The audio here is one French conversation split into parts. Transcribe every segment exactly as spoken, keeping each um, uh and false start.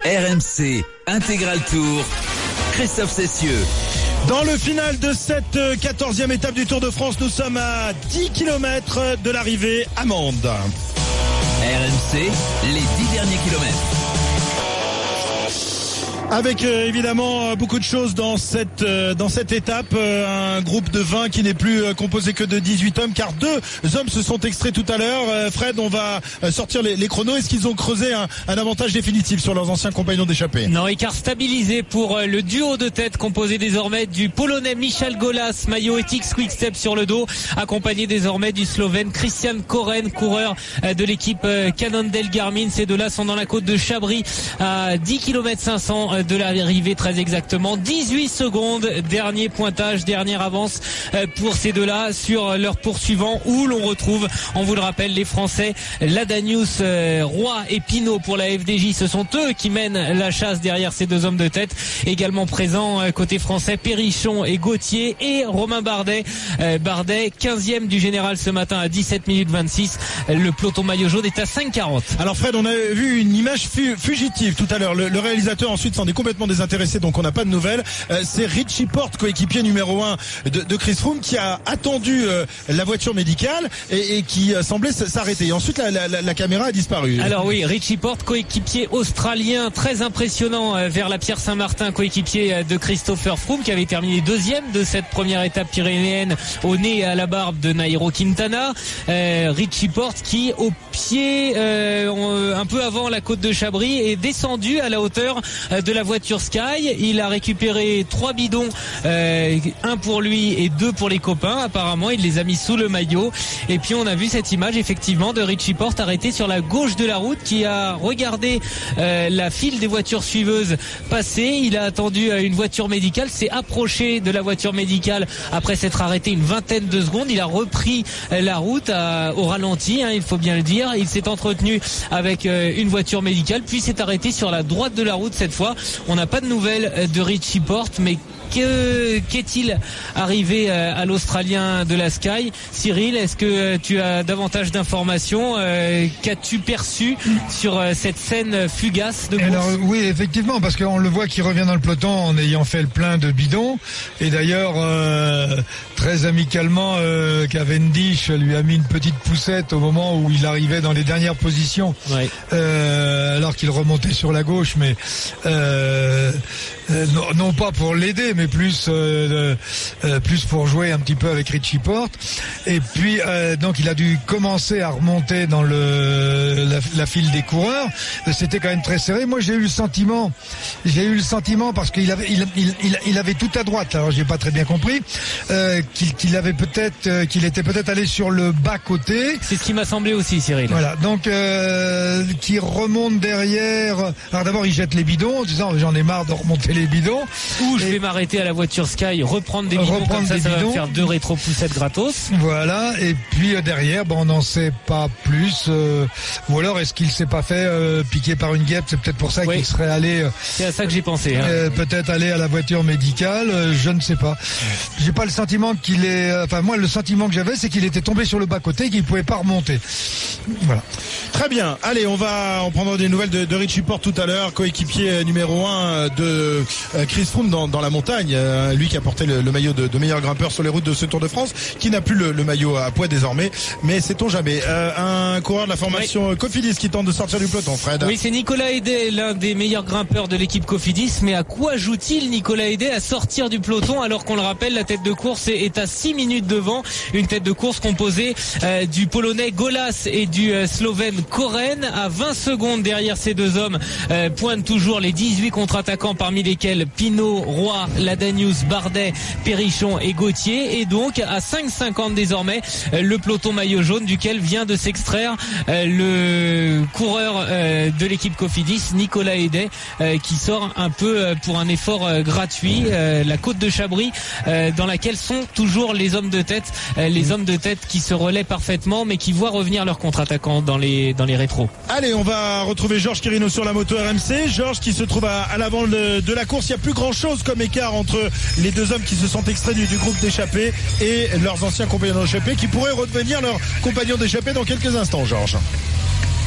R M C Intégral Tour, Christophe Cessieux. Dans le final de cette quatorzième étape du Tour de France, nous sommes à dix kilomètres de l'arrivée à Mende. R M C, les dix derniers kilomètres. Avec euh, évidemment beaucoup de choses dans cette euh, dans cette étape, euh, un groupe de vingt qui n'est plus euh, composé que de dix-huit hommes, car deux hommes se sont extraits tout à l'heure. Euh, Fred, on va euh, sortir les, les chronos. Est-ce qu'ils ont creusé un, un avantage définitif sur leurs anciens compagnons d'échappée? Non, écart stabilisé pour euh, le duo de tête composé désormais du Polonais Michal Golas, maillot E T X Quick-Step sur le dos, accompagné désormais du Slovène Christian Koren, coureur euh, de l'équipe euh, Cannondale Garmin. Ces deux-là sont dans la côte de Chabris à dix kilomètres cinq cents euh, de l'arrivée, très exactement. dix-huit secondes, dernier pointage, dernière avance pour ces deux-là sur leur poursuivant, où l'on retrouve, on vous le rappelle, les Français Ladanius, Roy et Pinot pour la F D J. Ce sont eux qui mènent la chasse derrière ces deux hommes de tête. Également présents côté français, Périchon et Gauthier, et Romain Bardet. Bardet, quinzième du général ce matin à dix-sept minutes vingt-six. Le peloton maillot jaune est à cinq quarante. Alors Fred, on a vu une image fu- fugitive tout à l'heure. Le, le réalisateur ensuite s'en est complètement désintéressé, donc on n'a pas de nouvelles. Euh, c'est Richie Porte, coéquipier numéro un de, de Chris Froome, qui a attendu euh, la voiture médicale et, et qui euh, semblait s'arrêter. Et ensuite la, la, la caméra a disparu. Alors oui, Richie Porte, coéquipier australien très impressionnant euh, vers la Pierre Saint-Martin, coéquipier euh, de Christopher Froome, qui avait terminé deuxième de cette première étape pyrénéenne au nez et à la barbe de Nairo Quintana. Euh, Richie Porte qui, au pied, euh, un peu avant la côte de Chabris, est descendu à la hauteur euh, de la voiture Sky. Il a récupéré trois bidons, euh, un pour lui et deux pour les copains. Apparemment, il les a mis sous le maillot. Et puis on a vu cette image effectivement de Richie Porte arrêté sur la gauche de la route, qui a regardé euh, la file des voitures suiveuses passer. Il a attendu euh, une voiture médicale, s'est approché de la voiture médicale après s'être arrêté une vingtaine de secondes. Il a repris euh, la route à, au ralenti, hein, il faut bien le dire. Il s'est entretenu avec euh, une voiture médicale, puis s'est arrêté sur la droite de la route cette fois. On n'a pas de nouvelles de Richie Porte, mais que qu'est-il arrivé à l'Australien de la Sky? Cyril, est-ce que tu as davantage d'informations? euh, Qu'as-tu perçu sur cette scène fugace de course? Alors oui, effectivement, parce qu'on le voit qui revient dans le peloton en ayant fait le plein de bidons. Et d'ailleurs, euh, très amicalement, euh, Cavendish lui a mis une petite poussette au moment où il arrivait dans les dernières positions, ouais. euh, alors qu'il remontait sur la gauche, mais euh, euh, non, non pas pour l'aider, mais plus euh, euh, plus pour jouer un petit peu avec Richie Porte. Et puis euh, donc il a dû commencer à remonter dans le la, la file des coureurs. C'était quand même très serré. Moi j'ai eu le sentiment, j'ai eu le sentiment parce qu'il avait il, il, il, il avait tout à droite. Alors j'ai pas très bien compris euh, qu'il, qu'il avait peut-être euh, qu'il était peut-être allé sur le bas côté. C'est ce qui m'a semblé aussi, Cyril. Voilà. Donc euh, qui remonte derrière. Alors d'abord il jette les bidons en disant j'en ai marre de remonter les bidons. Ou je vais m'arrêter à la voiture Sky, reprendre des bidons, reprendre comme ça, ça bidons. Va faire deux rétro-poussettes gratos. Voilà, et puis euh, derrière, ben, on n'en sait pas plus. Euh, ou alors, est-ce qu'il s'est pas fait euh, piquer par une guêpe? C'est peut-être pour ça oui. qu'il serait allé... Euh, C'est à ça que j'ai pensé. Hein. Euh, peut-être aller à la voiture médicale, euh, je ne sais pas. J'ai pas le sentiment qu'il est... Enfin, moi, le sentiment que j'avais, c'est qu'il était tombé sur le bas-côté et qu'il pouvait pas remonter. Voilà. Très bien. Allez, on va en prendre des nouvelles de, de Richie Porte tout à l'heure, coéquipier numéro un de euh, Chris Froome dans, dans la montagne. Euh, lui qui a porté le, le maillot de, de meilleur grimpeur sur les routes de ce Tour de France, qui n'a plus le, le maillot à poids désormais. Mais sait-on jamais. Euh, un coureur de la formation oui. Cofidis qui tente de sortir du peloton, Fred. Oui, c'est Nicolas Hédet, l'un des meilleurs grimpeurs de l'équipe Cofidis. Mais à quoi joue-t-il, Nicolas Hédet, à sortir du peloton, alors qu'on le rappelle, la tête de course est, est à six minutes devant. Une tête de course composée euh, du Polonais Golas et du euh, Slovène Koren. À vingt secondes derrière ces deux hommes euh, pointent toujours les dix-huit contre-attaquants, parmi lesquels Pinot, Roy, Ladanius, Bardet, Périchon et Gauthier. Et donc à cinq cinquante désormais, euh, le peloton maillot jaune, duquel vient de s'extraire euh, le coureur euh, de l'équipe Cofidis, Nicolas Hédet, euh, qui sort un peu euh, pour un effort euh, gratuit, euh, la côte de Chabris, euh, dans laquelle sont toujours les hommes de tête, euh, les hommes de tête qui se relaient parfaitement, mais qui voient revenir leurs contre-attaquants dans les dans les rétros. Allez, on va retrouver Georges Quirino sur la moto R M C. Georges qui se trouve à, à l'avant de, de la course. Il n'y a plus grand chose comme écart entre les deux hommes qui se sont extraits du, du groupe d'échappés et leurs anciens compagnons d'échappés, qui pourraient redevenir leurs compagnons d'échappés dans quelques instants, Georges.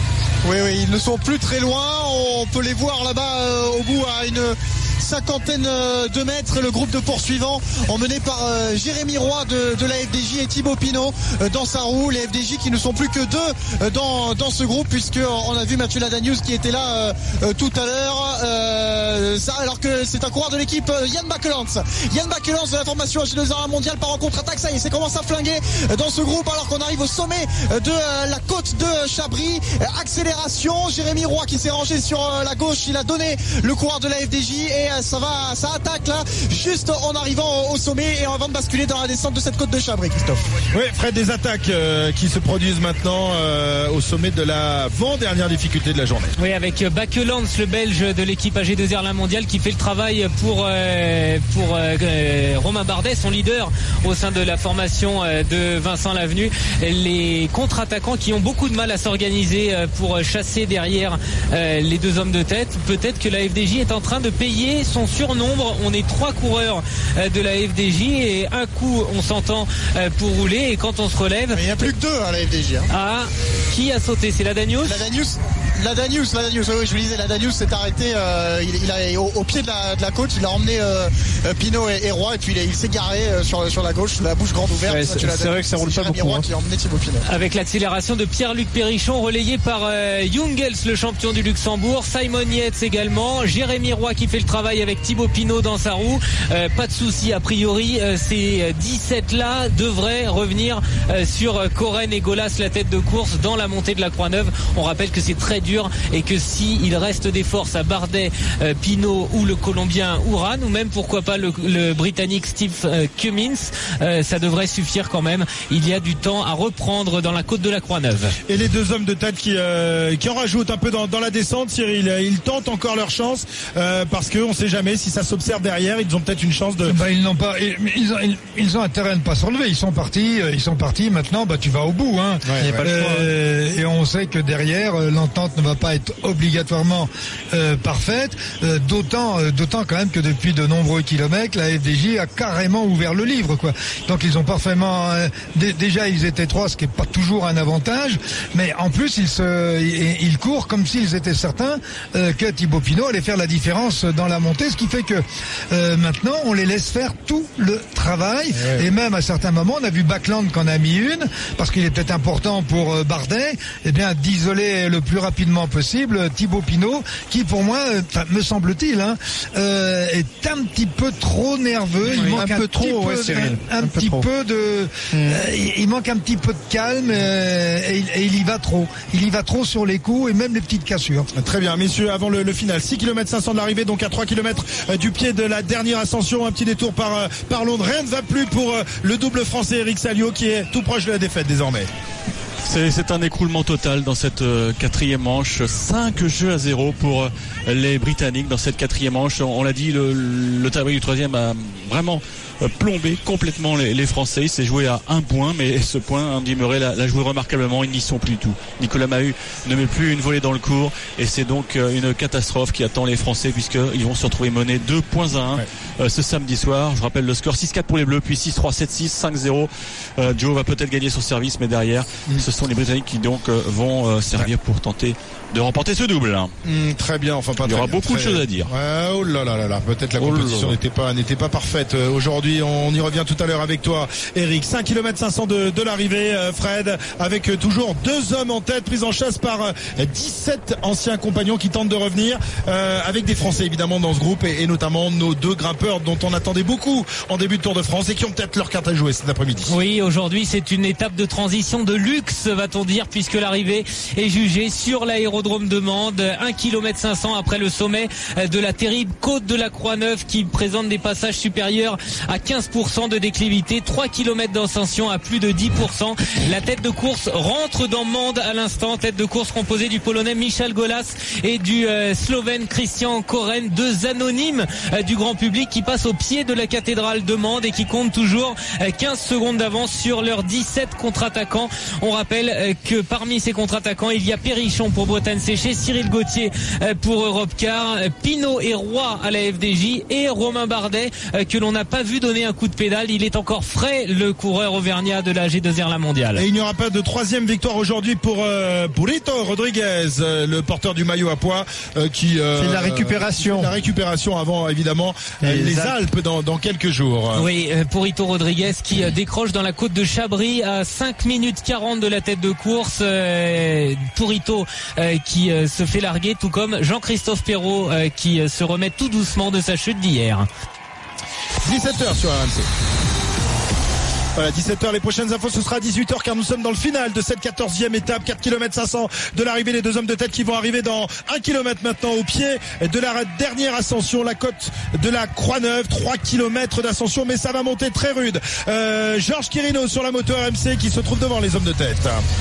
Oui, oui, ils ne sont plus très loin. On peut les voir là-bas euh, au bout à une cinquantaine de mètres. Le groupe de poursuivants emmené par euh, Jérémy Roy de, de la F D J et Thibaut Pinot euh, dans sa roue. Les F D J qui ne sont plus que deux euh, dans, dans ce groupe, puisque on a vu Mathieu Ladanius qui était là euh, euh, tout à l'heure. Euh, ça, alors que c'est un coureur de l'équipe euh, Yann Bakelans. Yann Bakelans de la formation H deux R mondial part en contre-attaque. Ça y est, ça commence à flinguer euh, dans ce groupe alors qu'on arrive au sommet euh, de euh, la côte de Chabris. Euh, accélération. Jérémy Roy qui s'est rangé sur euh, la gauche. Il a donné le coureur de la F D J et ça va, ça attaque là, juste en arrivant au sommet et avant de basculer dans la descente de cette côte de Chabris, Christophe. Oui, Fred, des attaques euh, qui se produisent maintenant euh, au sommet de la avant-dernière difficulté de la journée. Oui, avec Bakelans, le Belge de l'équipe H deux R La Mondiale, qui fait le travail pour euh, pour euh, Romain Bardet, son leader au sein de la formation euh, de Vincent Lavenu. Les contre-attaquants qui ont beaucoup de mal à s'organiser euh, pour chasser derrière euh, les deux hommes de tête. Peut-être que la F D J est en train de payer son surnombre. On est trois coureurs de la F D J et un coup on s'entend pour rouler et quand on se relève... Mais il n'y a plus que deux à la F D J. Hein. Ah, qui a sauté? C'est Ladanius Ladanius Ladanius, Ladanius, oui, je vous disais, Ladanius s'est arrêté euh, il, il a, au, au pied de la, de la côte, il a emmené euh, Pinot et, et Roy et puis il, il s'est garé euh, sur, sur la gauche, la bouche grande ouverte. Ouais, c'est, c'est vrai que ça roule pas beaucoup. Hein. Qui a emmené Thibaut Pinot. Avec l'accélération de Pierre-Luc Perrichon, relayé par euh, Jungels, le champion du Luxembourg, Simon Yates également, Jérémy Roy qui fait le travail avec Thibaut Pinot dans sa roue. Euh, pas de souci a priori, euh, ces dix-sept là devraient revenir euh, sur Koren et Golas, la tête de course, dans la montée de la Croix-Neuve. On rappelle que c'est très dur et que si il reste des forces à Bardet, euh, Pinot ou le Colombien Uran, ou même pourquoi pas le, le Britannique Steve euh, Cummins, euh, ça devrait suffire quand même. Il y a du temps à reprendre dans la côte de la Croix-Neuve. Et les deux hommes de tête qui euh, qui en rajoutent un peu dans, dans la descente, Cyril, ils tentent encore leur chance euh, parce qu'on ne sait jamais si ça s'observe derrière. Ils ont peut-être une chance de. Bah, ils n'ont pas. Ils ont, ils, ils ont intérêt à ne pas se relever. Ils sont partis. Ils sont partis. Maintenant, bah tu vas au bout. Hein. Ouais, ouais. Euh, et on sait que derrière, l'entente ne va pas être obligatoirement euh, parfaite. Euh, d'autant, euh, d'autant quand même que depuis de nombreux kilomètres, la F D J a carrément ouvert le livre, quoi. Donc ils ont parfaitement. Euh, d- déjà, ils étaient trois, ce qui est pas toujours un avantage. Mais en plus, ils se, ils, ils courent comme s'ils étaient certains euh, que Thibaut Pinot allait faire la différence dans la montée, ce qui fait que euh, maintenant on les laisse faire tout le travail. Ouais. Et même à certains moments, on a vu Bakelans qu'en a mis une, parce qu'il est peut-être important pour euh, Bardet, eh bien d'isoler le plus rapidement possible Thibaut Pinot, qui pour moi, euh, me semble-t-il, hein, euh, est un petit peu trop nerveux. Il oui, manque un, un peu petit trop, peu, ouais, Cyril. un, un, un petit peu, peu de, mmh. euh, il, il manque un petit peu de calme euh, et, et il y va trop. Il y va trop sur les coups et même les petites cassures. Très bien, messieurs, avant le, le final, six kilomètres cinq cents de l'arrivée, donc à trois kilomètres euh, du pied de la dernière ascension, un petit détour par, euh, par Londres. Rien ne va plus pour euh, le double français Eric Salio qui est tout proche de la défaite désormais. C'est, c'est un écroulement total dans cette euh, quatrième manche. cinq jeux à zéro pour euh, les Britanniques dans cette quatrième manche. On, on l'a dit, le, le tableau du troisième a vraiment euh, plombé complètement les, les Français. Il s'est joué à un point, mais ce point, Andy Murray l'a, l'a joué remarquablement. Ils n'y sont plus du tout. Nicolas Mahut ne met plus une volée dans le cours et c'est donc euh, une catastrophe qui attend les Français puisqu'ils vont se retrouver menés deux points à un ouais. euh, ce samedi soir. Je rappelle le score six quatre pour les Bleus, puis six trois, sept six, cinq zéro. Euh, Joe va peut-être gagner son service, mais derrière, mmh. ce sont les Britanniques qui donc euh, vont euh, servir pour tenter de remporter ce double. Mmh, très bien, enfin pas. Il y aura bien, beaucoup très... de choses à dire. Ouais, oh là là là là, peut-être la compétition oh n'était pas n'était pas parfaite euh, aujourd'hui. On y revient tout à l'heure avec toi, Eric. cinq kilomètres cinq cents de, de l'arrivée, euh, Fred, avec euh, toujours deux hommes en tête, pris en chasse par euh, dix-sept anciens compagnons qui tentent de revenir, euh, avec des Français évidemment dans ce groupe et, et notamment nos deux grimpeurs dont on attendait beaucoup en début de Tour de France et qui ont peut-être leur carte à jouer cet après-midi. Oui, aujourd'hui c'est une étape de transition de luxe, va-t-on dire, puisque l'arrivée est jugée sur l'aérodrome de Mende, un kilomètre cinq cents après le sommet de la terrible côte de la Croix-Neuve qui présente des passages supérieurs à quinze pour cent de déclivité, trois kilomètres d'ascension à plus de dix pour cent. La tête de course rentre dans Mende à l'instant, tête de course composée du Polonais Michal Golas et du euh, Slovène Christian Koren, deux anonymes euh, du grand public qui passent au pied de la cathédrale de Mende et qui comptent toujours euh, quinze secondes d'avance sur leurs dix-sept contre-attaquants. On rappelle rappelle que parmi ces contre-attaquants, il y a Périchon pour Bretagne Séché, Cyril Gauthier pour Europcar, Pinot et Roy à la F D J et Romain Bardet que l'on n'a pas vu donner un coup de pédale. Il est encore frais, le coureur auvergnat de la G deux R La Mondiale. Et il n'y aura pas de troisième victoire aujourd'hui pour euh, Burrito Rodriguez, euh, le porteur du maillot à poids euh, qui euh, fait la récupération. Euh, la récupération avant évidemment euh, les, les Alpes, Alpes dans, dans quelques jours. Oui, Burrito Rodriguez qui euh, décroche dans la côte de Chabris à cinq minutes quarante de la tête de course. Euh, Burrito euh, qui euh, se fait larguer, tout comme Jean-Christophe Perrault euh, qui euh, se remet tout doucement de sa chute d'hier. dix-sept heures sur R M C. Voilà, dix-sept heures, les prochaines infos, ce sera à dix-huit heures car nous sommes dans le final de cette quatorzième étape, quatre kilomètres cinq cents de l'arrivée, les deux hommes de tête qui vont arriver dans un kilomètre maintenant au pied de la dernière ascension, la côte de la Croix-Neuve, trois kilomètres d'ascension, mais ça va monter très rude. Euh, Georges Quirino sur la moto R M C qui se trouve devant les hommes de tête.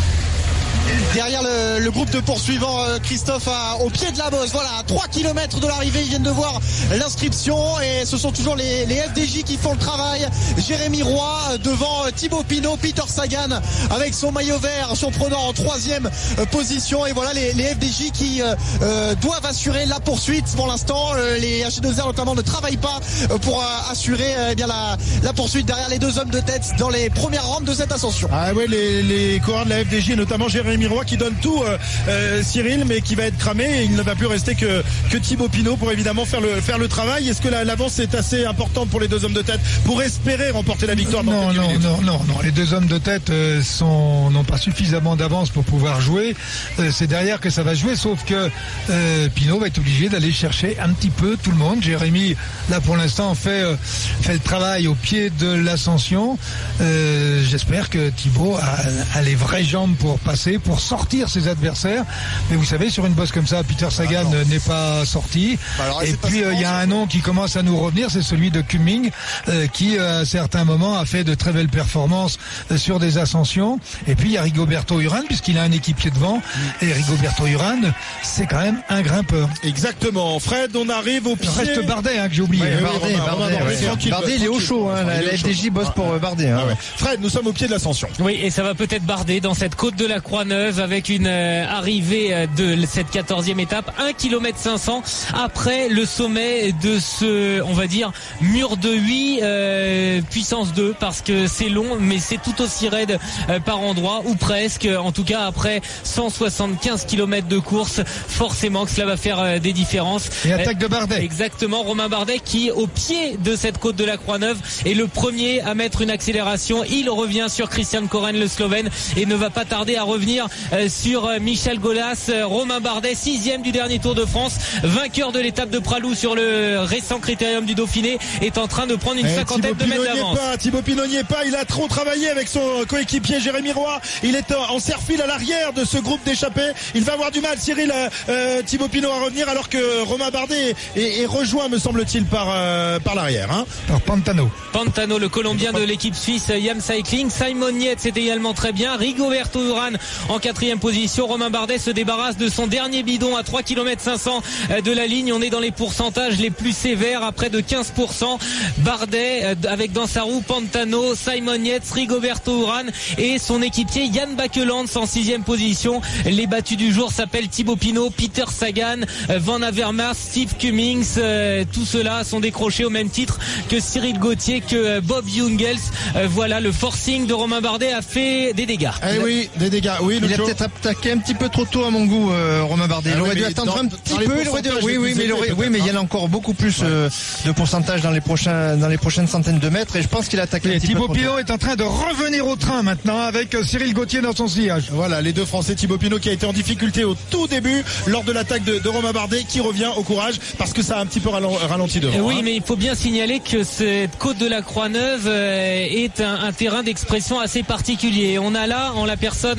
Derrière le, le groupe de poursuivants, euh, Christophe a, au pied de la bosse. Voilà, à trois kilomètres de l'arrivée, ils viennent de voir l'inscription et ce sont toujours les, les F D J qui font le travail. Jérémy Roy euh, devant euh, Thibaut Pinot, Peter Sagan avec son maillot vert, surprenant en troisième euh, position. Et voilà les, les F D J qui euh, euh, doivent assurer la poursuite. Pour l'instant, euh, les H deux R notamment ne travaillent pas euh, pour euh, assurer euh, eh bien la, la poursuite derrière les deux hommes de tête dans les premières rampes de cette ascension. Ah ouais, les, les coureurs de la F D J, notamment Jérémy Roy qui donne tout euh, euh, Cyril, mais qui va être cramé et il ne va plus rester que, que Thibaut Pinot pour évidemment faire le, faire le travail. Est-ce que la, l'avance est assez importante pour les deux hommes de tête pour espérer remporter la victoire dans non, quelques non, minutes? non, non, non. Les deux hommes de tête euh, sont, n'ont pas suffisamment d'avance pour pouvoir jouer. Euh, c'est derrière que ça va jouer, sauf que euh, Pinot va être obligé d'aller chercher un petit peu tout le monde. Jérémy, là pour l'instant, fait, euh, fait le travail au pied de l'ascension. Euh, j'espère que Thibaut a, a les vraies jambes pour passer, pour sortir ses adversaires. Mais vous savez, sur une bosse comme ça, Peter Sagan ah n'est pas sorti. Alors, et puis il euh, y a un nom qui commence à nous revenir, c'est celui de Cumming, euh, qui euh, à certains moments a fait de très belles performances euh, sur des ascensions. Et puis il y a Rigoberto Urán, puisqu'il a un équipier devant. Et Rigoberto Urán, c'est quand même un grimpeur. Exactement. Fred, on arrive au pied. Il reste Bardet, hein, que j'ai oublié. Ouais, hein. Bardet, Romain, Bardet, Romain, Bardet, Bardet, tranquille, Bardet, il est au chaud, hein. La, la F D J bosse pour euh, Bardet. Hein. Ah ouais. Fred, nous sommes au pied de l'ascension. Oui, et ça va peut-être barder dans cette côte de la Croix-Neuve avec une euh, arrivée de cette quatorzième étape, un kilomètre cinq cents après le sommet de ce, on va dire, mur de huit euh, puissance deux, parce que c'est long, mais c'est tout aussi raide euh, par endroit, ou presque. En tout cas, après cent soixante-quinze kilomètres de course, forcément que cela va faire euh, des différences. Et attaque de Bardet. Exactement, Romain Bardet qui, au pied de cette côte de la Croix-Neuve, est le premier à mettre une accélération. Il revient sur Christian Koren, le Slovène, et ne va pas tarder à revenir euh, sur euh, Michel Golas. euh, Romain Bardet, sixième du dernier Tour de France, vainqueur de l'étape de Pralou sur le récent Critérium du Dauphiné, est en train de prendre une Eh, cinquantaine de mètres d'avance. Pas, Thibaut Pinot n'y est pas, il a trop travaillé avec son coéquipier Jérémy Roy. Il est en, en serre-file à l'arrière de ce groupe d'échappés. Il va avoir du mal, Cyril, euh, euh, Thibaut Pinot à revenir, alors que Romain Bardet est, est, est rejoint, me semble-t-il, par, euh, par l'arrière. Hein. Par Pantano. Pantano, le Colombien de l'équipe suisse Yam Cycling. Simon Yates, c'est également très bien. Rigoberto Urán en quatrième position. Romain Bardet se débarrasse de son dernier bidon à trois kilomètres cinq cents de la ligne. On est dans les pourcentages les plus sévères, à près de quinze pour cent. Bardet avec dans sa roue Pantano, Simon Yates, Rigoberto Urán et son équipier Yann Bakelands en sixième position. Les battus du jour s'appellent Thibaut Pinot, Peter Sagan, Van Avermaet, Steve Cummings. Tout cela sont décrochés au même titre que Cyril Gauthier, que Bob Jungels. Voilà, le forcing de Romain Bardet a fait des dégâts. Eh oui, des dégâts. Oui, il a Lucho. peut-être attaqué un petit peu trop tôt à mon goût, euh, Romain Bardet. Ah il oui, aurait dû mais attendre dans- un dans petit les peu. Il aurait dû... pourcentages Oui, les oui, plus mais il élevés, aurait... oui, mais il y en a encore beaucoup plus euh, de pourcentage dans les prochains, dans les prochaines centaines de mètres. Et je pense qu'il a attaqué un Et petit Thibaut peu trop tôt. Pinot est en train de revenir au train maintenant avec euh, Cyril Gauthier dans son sillage. Voilà, les deux Français, Thibaut Pinot qui a été en difficulté au tout début lors de l'attaque de, de Romain Bardet, qui revient au courage parce que ça a un petit peu ralen- ralenti devant. Eh oui, hein. mais il faut bien signaler que cette côte de la Croix-Neuve euh, est un, un terrain d'expression assez particulier. On a là, en la personne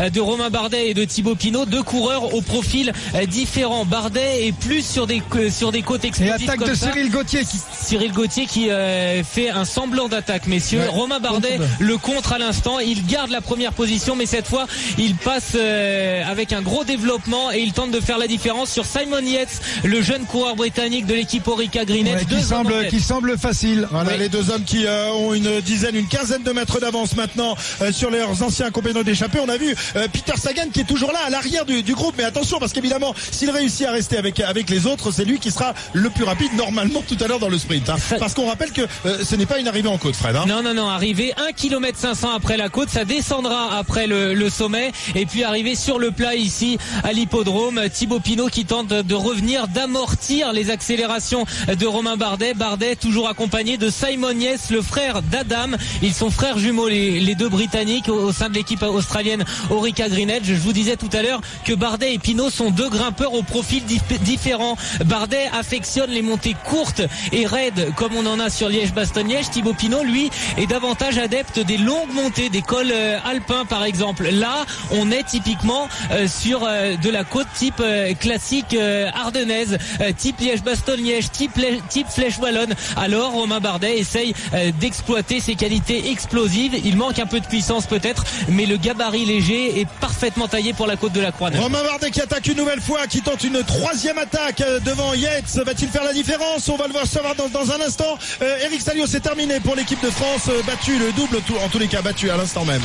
de Romain Bardet et de Thibaut Pinot, deux coureurs au profil différent. Bardet est plus sur des sur des côtes explosives. Et attaque comme de ça. Cyril Gauthier qui Cyril Gauthier qui euh, fait un semblant d'attaque, messieurs. Ouais. Romain Bardet le contre à l'instant. Il garde la première position, mais cette fois, il passe euh, avec un gros développement et il tente de faire la différence sur Simon Yates, le jeune coureur britannique de l'équipe Orica Green Edge. ouais, qui semble qui semble facile. Voilà, Oui. les deux hommes qui euh, ont une dizaine, une quinzaine de mètres d'avance maintenant euh, sur leurs anciens compagnons d'échappée. On a vu euh, Peter Sagan qui est toujours là à l'arrière du, du groupe, mais attention parce qu'évidemment, s'il réussit à rester avec avec les autres, c'est lui qui sera le plus rapide normalement tout à l'heure dans le sprint. Hein. Parce qu'on rappelle que euh, ce n'est pas une arrivée en côte, Fred. Hein. Non, non, non, arrivé un kilomètre cinq cents après la côte, ça descendra après le, le sommet et puis arrivé sur le plat ici à l'hippodrome. Thibaut Pinot qui tente de revenir, d'amortir les accélérations de Romain Bardet. Bardet toujours accompagné de Simon Yates, le frère d'Adam. Ils sont frères jumeaux les, les deux Britanniques au, au sein de l'équipe australienne Orica Green Edge. Je vous disais tout à l'heure que Bardet et Pinot sont deux grimpeurs au profil dif- différent. Bardet affectionne les montées courtes et raides comme on en a sur Liège-Bastogne-Liège. Thibaut Pinot, lui, est davantage adepte des longues montées, des cols euh, alpins par exemple. Là, on est typiquement euh, sur euh, de la côte type euh, classique euh, ardennaise, euh, type Liège-Bastogne-Liège, type, type Flèche Wallonne. Alors Romain Bardet essaye euh, d'exploiter ses qualités explosives. Il manque un peu de puissance peut-être, mais le gabarit léger est parfaitement taillé pour la côte de la Croix-Neuve. Romain Bardet qui attaque une nouvelle fois, qui tente une troisième attaque euh, devant Yates. Va-t-il faire la différence? On va le voir savoir dans, dans un instant. Euh, Eric Salio, c'est terminé pour l'équipe de France, euh, battu le double, tout, en tous les cas battu à l'instant même.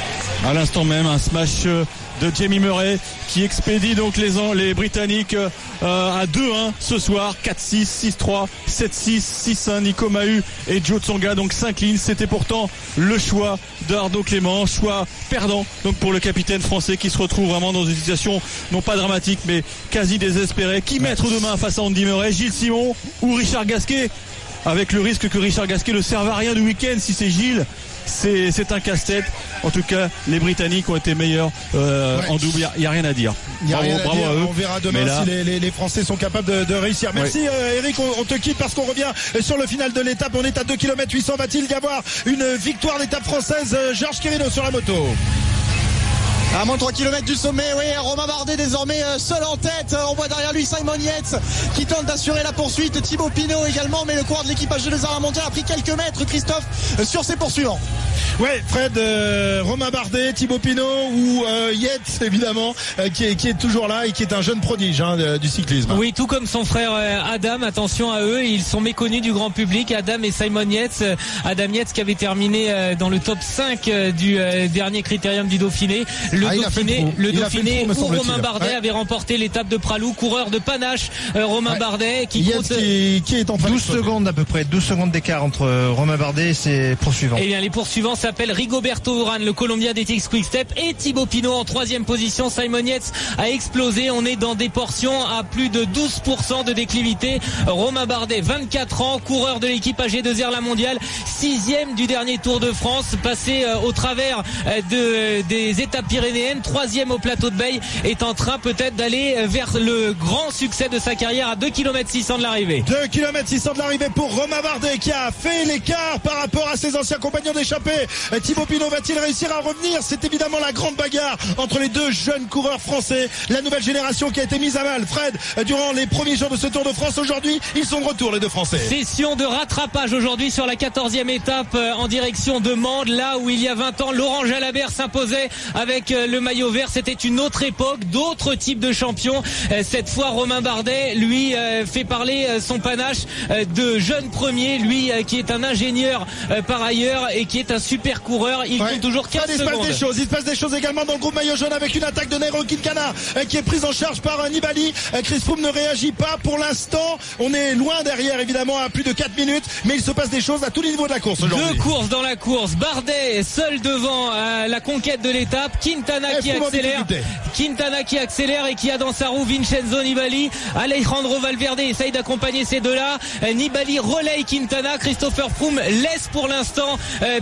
À l'instant même, un smash de Jamie Murray qui expédie donc les, les Britanniques euh, à deux un ce soir. quatre six, six trois, sept six, six un. Nico Mahut et Joe Tsonga donc s'inclinent. C'était pourtant le choix d'Arnaud Clément, choix perdant donc pour le capitaine français qui se retrouve vraiment dans une situation non pas dramatique mais quasi désespérée. Qui mettre demain face à Andy Murray? Gilles Simon ou Richard Gasquet? Avec le risque que Richard Gasquet ne serve à rien du week-end si c'est Gilles. C'est, c'est un casse-tête. En tout cas, les Britanniques ont été meilleurs euh, ouais. en double. Il n'y a, a rien à dire. Il y a bravo, rien à bravo dire. à eux. On verra demain là... si les, les, les Français sont capables de, de réussir. Merci ouais. euh, Eric, on, on te quitte parce qu'on revient sur le final de l'étape. On est à deux kilomètres huit cents. Va-t-il y avoir une victoire d'étape française? Georges Quirino sur la moto. À moins de trois kilomètres du sommet, oui, Romain Bardet désormais seul en tête. On voit derrière lui Simon Yates qui tente d'assurer la poursuite. Thibaut Pinot également, mais le coureur de l'équipage de Lézard Mondial a pris quelques mètres, Christophe, sur ses poursuivants. Ouais, Fred, euh, Romain Bardet, Thibaut Pinot ou euh, Yates évidemment, euh, qui, est, qui est toujours là et qui est un jeune prodige hein, de, du cyclisme. Oui, tout comme son frère euh, Adam. Attention à eux, ils sont méconnus du grand public. Adam et Simon Yates. Euh, Adam Yates qui avait terminé euh, dans le top cinq euh, du euh, dernier critérium du Dauphiné. Le ah, Dauphiné, le, le Dauphiné trou, où Romain Bardet ouais. avait remporté l'étape de Pralou, coureur de panache. Euh, Romain ouais. Bardet qui Yates compte qui, qui est en douze secondes à peu près, douze secondes d'écart entre euh, Romain Bardet et ses poursuivants. Eh bien, les poursuivants s'appellent Rigoberto Urán, le Colombien d'Ethics Quick-Step, et Thibaut Pinot en troisième position. Simon Yates a explosé. On est dans des portions à plus de douze pour cent de déclivité. Romain Bardet, vingt-quatre ans, coureur de l'équipe A G deux R La Mondiale, sixième du dernier Tour de France, passé euh, au travers euh, de, des étapes pyrénéennes, troisième au plateau de Baye, est en train peut-être d'aller vers le grand succès de sa carrière à deux kilomètres six cents de l'arrivée. deux kilomètres six cents de l'arrivée pour Romain Bardet qui a fait l'écart par rapport à ses anciens compagnons d'échappée. Thibaut Pinot va-t-il réussir à revenir? C'est évidemment la grande bagarre entre les deux jeunes coureurs français. La nouvelle génération qui a été mise à mal. Fred, durant les premiers jours de ce Tour de France aujourd'hui, ils sont de retour les deux Français. Session de rattrapage aujourd'hui sur la quatorzième étape en direction de Mende, là où il y a vingt ans, Laurent Jalabert s'imposait avec le maillot vert. C'était une autre époque, d'autres types de champions. Cette fois, Romain Bardet, lui, fait parler son panache de jeune premier, lui qui est un ingénieur par ailleurs et qui est un super coureur. Il ouais. compte toujours quinze secondes. Il se passe des choses. Il se passe des choses également dans le groupe maillot jaune avec une attaque de Nairo Quintana qui est prise en charge par Nibali. Chris Froome ne réagit pas pour l'instant. On est loin derrière évidemment à plus de quatre minutes, mais il se passe des choses à tous les niveaux de la course aujourd'hui. Deux courses dans la course. Bardet seul devant euh, la conquête de l'étape. Quintana qui accélère. Quintana qui accélère et qui a dans sa roue Vincenzo Nibali. Alejandro Valverde essaye d'accompagner ces deux-là. Nibali relaye Quintana. Christopher Froome laisse pour l'instant euh, pisser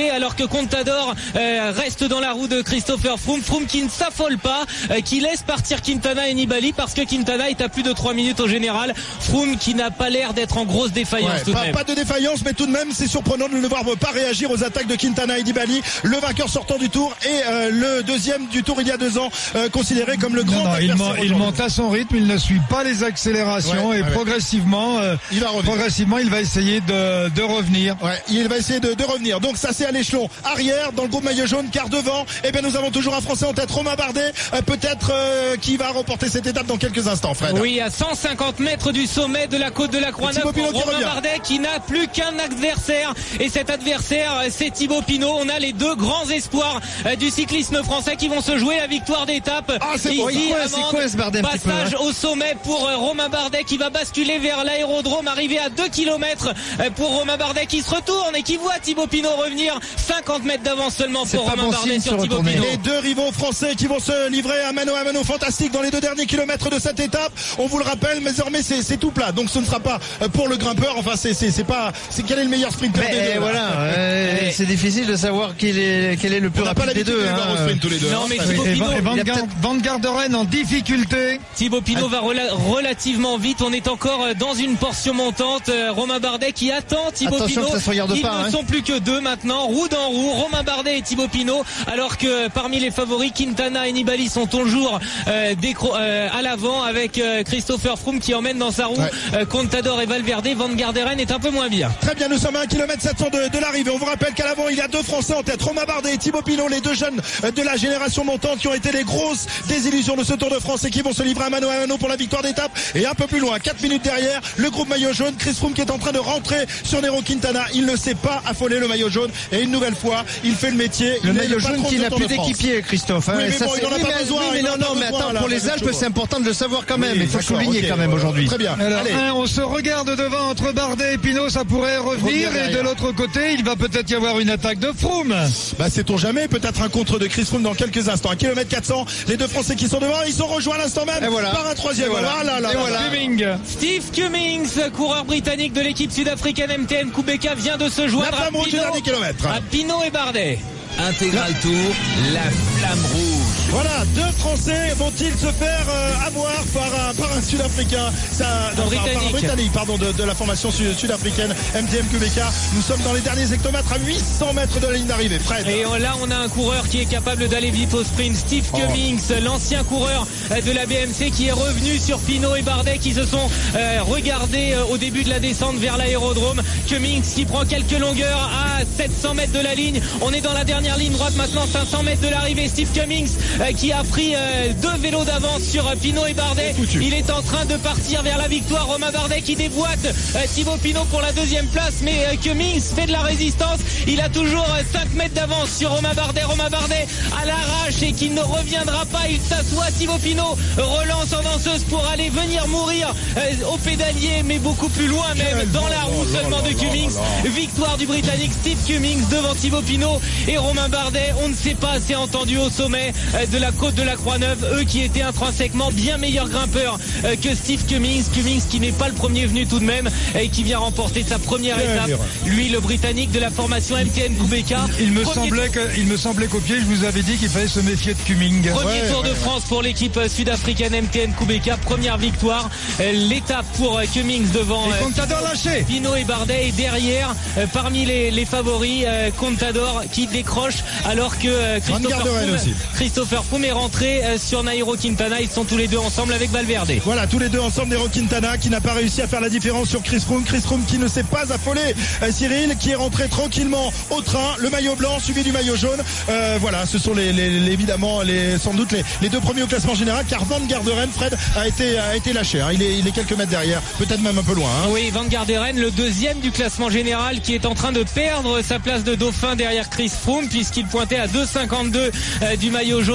remonter alors que Contador euh, reste dans la roue de Christopher Froome. Froome qui ne s'affole pas, euh, qui laisse partir Quintana et Nibali parce que Quintana est à plus de trois minutes au général. Froome qui n'a pas l'air d'être en grosse défaillance ouais, tout pas, de même. Pas de défaillance, mais tout de même c'est surprenant de ne voir pas réagir aux attaques de Quintana et Nibali, le vainqueur sortant du tour et euh, le deuxième du tour il y a deux ans, euh, considéré comme le grand non, non, il, mon, il monte à son rythme, il ne suit pas les accélérations ouais, et ouais, progressivement euh, il va progressivement il va essayer de, de revenir. Ouais, il va essayer de, de revenir. Donc ça c'est à l'échelon arrière dans le groupe maillot jaune, car devant, eh bien nous avons toujours un Français en tête, Romain Bardet, euh, peut-être euh, qui va remporter cette étape dans quelques instants, Fred. Oui, à cent cinquante mètres du sommet de la côte de la Croix-Neuve, Romain Bardet qui n'a plus qu'un adversaire, et cet adversaire c'est Thibaut Pinot. On a les deux grands espoirs euh, du cyclisme français qui vont se jouer la victoire d'étape. Ah, c'est bon, ici, c'est quoi, c'est quoi, passage peu, hein. au sommet pour euh, Romain Bardet qui va basculer vers l'aérodrome, arrivé à deux kilomètres euh, pour Romain Bardet qui se retourne et qui voit Thibaut Pinot revenir. Cinquante mètres d'avance seulement pour Romain bon Bardet sur Thibaut Pinot. Les deux rivaux français qui vont se livrer à mano à mano fantastique dans les deux derniers kilomètres de cette étape. On vous le rappelle, mais désormais c'est, c'est tout plat, donc ce ne sera pas pour le grimpeur. Enfin c'est, c'est, c'est pas, c'est quel est le meilleur sprinter mais des deux. Voilà, euh, c'est difficile de savoir quel est, quel est le plus rapide des deux. Hein. Hein. Tous les deux. Non, mais Thibaut Pinot, et Van, Gar- Van Garderen en difficulté. Thibaut Pinot va rela- relativement vite. On est encore dans une portion montante. Euh, Romain Bardet qui attend Thibaut Attention Pinot. Que ça se regarde Ils pas, ne hein. sont plus que deux maintenant, roue dans roue. Romain Bardet et Thibaut Pinot. Alors que parmi les favoris, Quintana et Nibali sont toujours euh, décro- euh, à l'avant avec euh, Christopher Froome qui emmène dans sa roue ouais. euh, Contador et Valverde. Van Garderen est un peu moins bien. Très bien, nous sommes à un kilomètre sept cents de, de l'arrivée. On vous rappelle qu'à l'avant il y a deux Français en tête, Romain Bardet et Thibaut Pinot, les deux jeunes de la génération montante qui ont été les grosses désillusions de ce Tour de France et qui vont se livrer à mano à mano pour la victoire d'étape. Et un peu plus loin, quatre minutes derrière, le groupe maillot jaune, Chris Froome qui est en train de rentrer sur Nairo Quintana. Il ne s'est pas affolé, le maillot jaune, et une nouvelle fois il fait le métier. Le il maillot jaune qui n'a plus d'équipier, Christophe. Hein, oui, mais ça, bon, il n'en a oui, pas mais, besoin. Oui, mais non, non, mais attends, là, pour les Alpes, c'est important de le savoir quand même. Oui, il faut le souligner okay, quand même voilà. aujourd'hui. Très bien. Alors, Allez. Un, on se regarde devant entre Bardet et Pinot, ça pourrait revenir. Et de l'autre côté, il va peut-être y avoir une attaque de Froome. Bah, sait-on jamais, peut-être un contre de Chris Froome dans quelques instants. Un kilomètre quatre cents, les deux Français qui sont devant, ils sont rejoints à l'instant même voilà. par un troisième. Voilà. Voilà, là, là, voilà. Cummings. Steve Cummings, coureur britannique de l'équipe sud-africaine M T N Kubeka, vient de se joindre à Pinot, à Pinot et Bardet. Intégral Tour, la flamme rouge. Voilà, deux Français vont-ils se faire euh, avoir par un, par un Sud-Africain, ça, non, Britannique. Par un Britannique, pardon, de, de la formation sud- sud-africaine M T M Kubeka. Nous sommes dans les derniers hectomètres à huit cents mètres de la ligne d'arrivée. Fred. Et là, on a un coureur qui est capable d'aller vite au sprint. Steve oh. Cummings, l'ancien coureur de la B M C, qui est revenu sur Pinot et Bardet, qui se sont euh, regardés euh, au début de la descente vers l'aérodrome. Cummings qui prend quelques longueurs à sept cents mètres de la ligne. On est dans la dernière ligne droite maintenant, cinq cents mètres de l'arrivée. Steve Cummings euh, qui a pris euh, deux vélos d'avance sur euh, Pinot et Bardet. Il est en train de partir vers la victoire. Romain Bardet qui déboîte euh, Thibaut Pinot pour la deuxième place, mais euh, Cummings fait de la résistance. Il a toujours euh, cinq mètres d'avance sur Romain Bardet. Romain Bardet à l'arrache et qui ne reviendra pas. Il s'assoit. Thibaut Pinot relance en danseuse pour aller venir mourir euh, au pédalier, mais beaucoup plus loin même, dans la roue seulement de Cummings. Victoire du Britannique Steve Cummings devant Thibaut Pinot et Romain Bardet. On ne s'est pas assez entendu au sommet de la côte de la Croix-Neuve, eux qui étaient intrinsèquement bien meilleurs grimpeurs que Steve Cummings. Cummings qui n'est pas le premier venu tout de même et qui vient remporter sa première étape. Lui, le Britannique de la formation M T N Kubeka. Il me semblait que, il me semblait qu'au pied, je vous avais dit qu'il fallait se méfier de Cummings. Premier ouais, Tour ouais, de ouais. France pour l'équipe sud-africaine M T N Kubeka. Première victoire. L'étape pour Cummings devant et Contador lâché. Pinot et Bardet. Et derrière, parmi les, les favoris, Contador qui décroche alors que Christopher Froome, Christopher Froome est rentré sur Nairo Quintana. Ils sont tous les deux ensemble avec Valverde. Voilà, tous les deux ensemble, Nairo Quintana qui n'a pas réussi à faire la différence sur Chris Froome. Chris Froome qui ne s'est pas affolé. Euh, Cyril qui est rentré tranquillement au train, le maillot blanc suivi du maillot jaune. Euh, voilà, ce sont les, les, les évidemment les, sans doute les, les deux premiers au classement général, car Van Garderen, Fred, a été, a été lâché. Hein. Il, est, il est quelques mètres derrière, peut-être même un peu loin. Hein. Oui, Van Garderen, le deuxième du classement général, qui est en train de perdre sa place de dauphin derrière Chris Froome, puisqu'il pointait à deux cinquante-deux euh, du maillot jaune.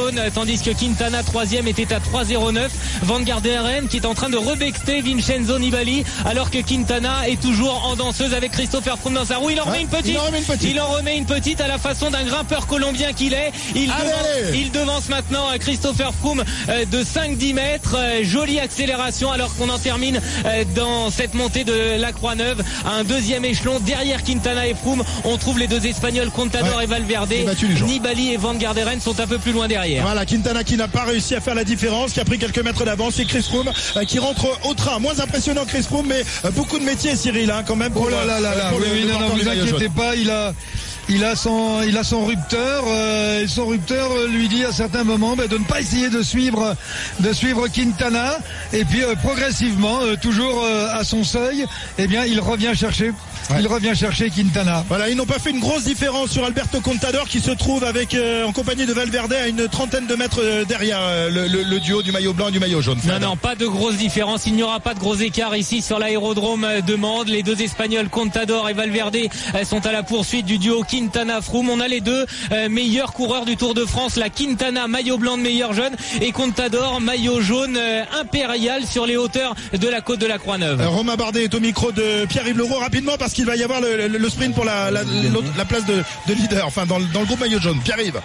jaune, tandis que Quintana troisième était à trois zéro neuf. Van Garderen qui est en train de rebexter Vincenzo Nibali, alors que Quintana est toujours en danseuse avec Christopher Froome dans sa roue. Il en remet ouais, une petite. Il en remet une petite. Il en remet une petite à la façon d'un grimpeur colombien qu'il est. Il, allez, devance, allez. il devance maintenant Christopher Froome de cinq dix mètres. Jolie accélération alors qu'on en termine dans cette montée de la Croix-Neuve à un deuxième échelon. Derrière Quintana et Froome, on trouve les deux Espagnols Contador ouais, et Valverde. Nibali et Van Garderen sont un peu plus loin derrière. Voilà, Quintana qui n'a pas réussi à faire la différence, qui a pris quelques mètres d'avance, et Chris Froome euh, qui rentre au train. Moins impressionnant Chris Froome, mais euh, beaucoup de métiers, Cyril, hein, quand même. Pour, oh là là là là, pour oui, le, oui, le non, non, vous inquiétez pas, il a... Il a son, il a son rupteur, euh, et son rupteur lui dit à certains moments bah, de ne pas essayer de suivre, de suivre Quintana, et puis euh, progressivement, euh, toujours euh, à son seuil, eh bien, il revient chercher. Ouais. Il revient chercher Quintana. Voilà, ils n'ont pas fait une grosse différence sur Alberto Contador qui se trouve avec euh, en compagnie de Valverde à une trentaine de mètres euh, derrière euh, le, le, le duo du maillot blanc et du maillot jaune. Non, non, pas de grosse différence. Il n'y aura pas de gros écart ici sur l'aérodrome de Mende. Les deux Espagnols, Contador et Valverde, sont à la poursuite du duo Quintana-Froome. On a les deux euh, meilleurs coureurs du Tour de France. La Quintana, maillot blanc de meilleur jeune, et Contador, maillot jaune euh, impérial sur les hauteurs de la côte de la Croix-Neuve. Euh, Romain Bardet est au micro de Pierre-Yves Leroux rapidement parce qu'il va y avoir le, le, le sprint pour la, la, la place de, de leader, enfin dans, dans le groupe maillot jaune. Pierre-Yves.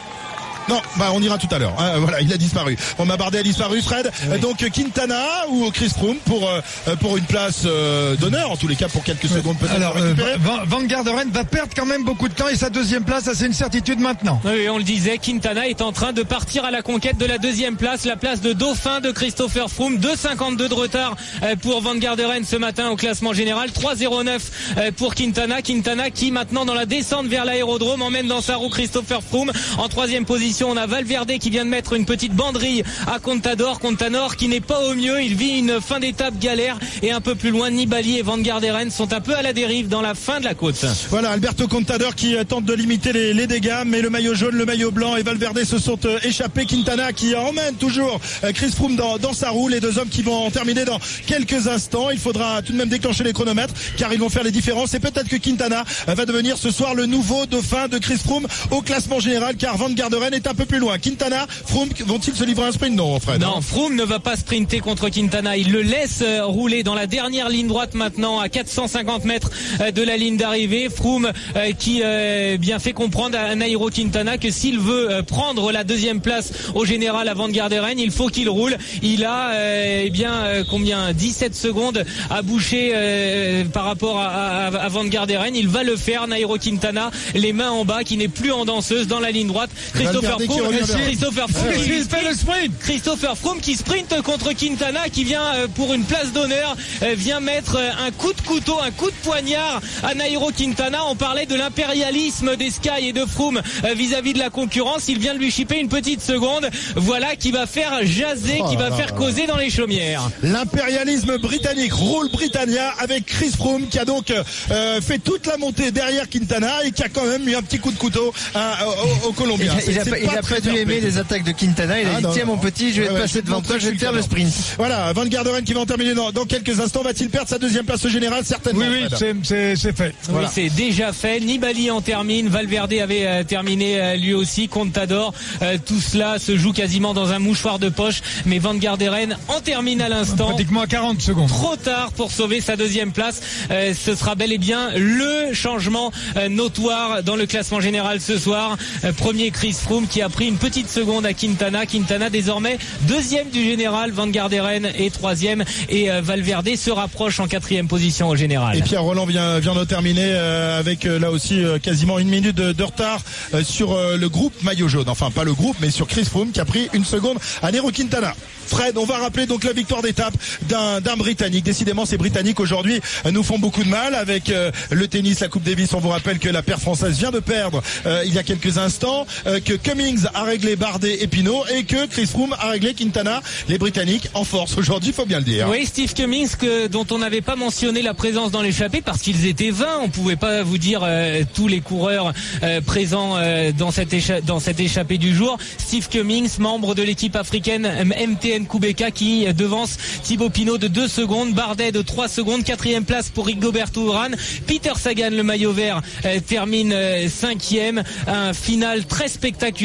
Non, bah on ira tout à l'heure. Hein, voilà, il a disparu. Romain Bardet a disparu. Fred, oui. Donc Quintana ou Chris Froome pour euh, pour une place euh, d'honneur, en tous les cas pour quelques secondes peut-être. Alors, euh, Van, Van Garderen va perdre quand même beaucoup de temps et sa deuxième place, ça c'est une certitude maintenant. Oui, on le disait, Quintana est en train de partir à la conquête de la deuxième place, la place de dauphin de Christopher Froome. deux cinquante-deux de retard pour Van Garderen ce matin au classement général. trois zéro neuf pour Quintana. Quintana qui maintenant dans la descente vers l'aérodrome emmène dans sa roue Christopher Froome. En troisième position, on a Valverde qui vient de mettre une petite banderille à Contador. Contador qui n'est pas au mieux, il vit une fin d'étape galère, et un peu plus loin Nibali et Van Garderen sont un peu à la dérive dans la fin de la côte. Voilà, Alberto Contador qui tente de limiter les, les dégâts, mais le maillot jaune, le maillot blanc et Valverde se sont échappés. Quintana qui emmène toujours Chris Froome dans, dans sa roue. Les deux hommes qui vont en terminer dans quelques instants. Il faudra tout de même déclencher les chronomètres car ils vont faire les différences, et peut-être que Quintana va devenir ce soir le nouveau dauphin de Chris Froome au classement général, car Van Garderen est un peu plus loin. Quintana, Froome, vont-ils se livrer un sprint? Non, Fred. Non, Froome ne va pas sprinter contre Quintana. Il le laisse rouler dans la dernière ligne droite maintenant à quatre cent cinquante mètres de la ligne d'arrivée. Froome euh, qui euh, bien fait comprendre à Nairo Quintana que s'il veut euh, prendre la deuxième place au général à Van Garderen, il faut qu'il roule. Il a euh, eh bien euh, combien dix-sept secondes à boucher euh, par rapport à, à, à Van Garderen. Il va le faire, Nairo Quintana, les mains en bas, qui n'est plus en danseuse dans la ligne droite. Christopher Froome, Christopher Froome qui fait le sprint. Christopher Froome qui sprinte contre Quintana, qui vient euh, pour une place d'honneur, euh, vient mettre euh, un coup de couteau, un coup de poignard à Nairo Quintana. On parlait de l'impérialisme des Sky et de Froome euh, vis-à-vis de la concurrence. Il vient de lui chipper une petite seconde. Voilà qui va faire jaser, oh qui va là faire là causer dans les chaumières. L'impérialisme britannique roule Britannia avec Chris Froome qui a donc euh, fait toute la montée derrière Quintana et qui a quand même mis un petit coup de couteau hein, au, au Colombien. Il, il a, pas, il a pas dû aimer les attaques de Quintana. Il a ah, dit non, tiens non. mon petit, je vais ouais, te passer ouais, devant toi, je vais te faire le sprint. Voilà, Van Garderen qui va en terminer dans, dans quelques instants. Va-t-il perdre sa deuxième place au général? Certainement. Oui, oui, c'est, c'est, c'est fait. Voilà. Oui, c'est déjà fait. Nibali en termine. Valverde avait euh, terminé euh, lui aussi. Contador. Euh, tout cela se joue quasiment dans un mouchoir de poche. Mais Van Garderen en termine à l'instant. Pratiquement à quarante secondes. Trop tard pour sauver sa deuxième place. Euh, ce sera bel et bien le changement euh, notoire dans le classement général ce soir. Euh, premier Chris Froome qui a pris une petite seconde à Quintana. Quintana désormais deuxième du général. Van Garderen est troisième. Et euh, Valverde se rapproche en quatrième position au général. Et Pierre Roland vient, vient de terminer euh, avec euh, là aussi euh, quasiment une minute de, de retard euh, sur euh, le groupe maillot jaune. Enfin pas le groupe mais sur Chris Froome qui a pris une seconde à Nairo Quintana. Fred, on va rappeler donc la victoire d'étape d'un, d'un Britannique. Décidément, ces Britanniques aujourd'hui nous font beaucoup de mal avec euh, le tennis, la Coupe Davis. On vous rappelle que la paire française vient de perdre euh, il y a quelques instants, euh, que Cummings a réglé Bardet et Pinot et que Chris Froome a réglé Quintana. Les Britanniques en force aujourd'hui, faut bien le dire. Oui, Steve Cummings que, dont on n'avait pas mentionné la présence dans l'échappée parce qu'ils étaient vingt. On pouvait pas vous dire euh, tous les coureurs euh, présents euh, dans cette écha- dans cette échappée du jour. Steve Cummings, membre de l'équipe africaine M T N Kubeka qui devance Thibaut Pinot de deux secondes, Bardet de trois secondes, quatrième place pour Rigoberto Urán. Peter Sagan, le maillot vert, euh, termine euh, cinquième. Un final très spectaculaire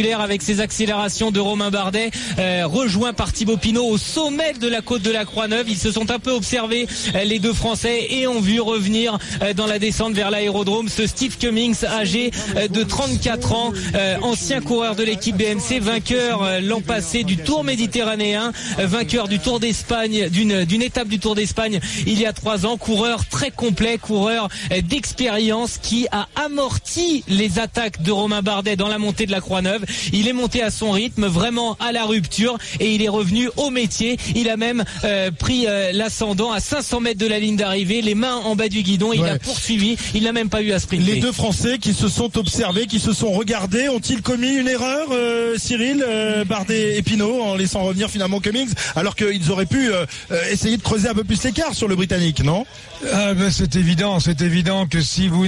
spectaculaire avec ses accélérations de Romain Bardet, euh, rejoint par Thibaut Pinot au sommet de la côte de la Croix-Neuve. Ils se sont un peu observés, euh, les deux Français, et ont vu revenir euh, dans la descente vers l'aérodrome ce Steve Cummings, âgé euh, de trente-quatre ans, euh, ancien coureur de l'équipe B M C, vainqueur euh, l'an passé du Tour méditerranéen, euh, vainqueur du Tour d'Espagne, d'une d'une étape du Tour d'Espagne il y a trois ans, coureur très complet, coureur euh, d'expérience qui a amorti les attaques de Romain Bardet dans la montée de la Croix-Neuve. Il est monté à son rythme, vraiment à la rupture, et il est revenu au métier. Il a même euh, pris euh, l'ascendant à cinq cents mètres de la ligne d'arrivée, les mains en bas du guidon. Il ouais. a poursuivi, il n'a même pas eu à sprinter. Les deux Français qui se sont observés, qui se sont regardés, ont-ils commis une erreur, euh, Cyril, euh, Bardet et Pinot, en laissant revenir finalement Cummings, alors qu'ils auraient pu euh, essayer de creuser un peu plus l'écart sur le Britannique, non? Ah ben c'est évident, c'est évident que si vous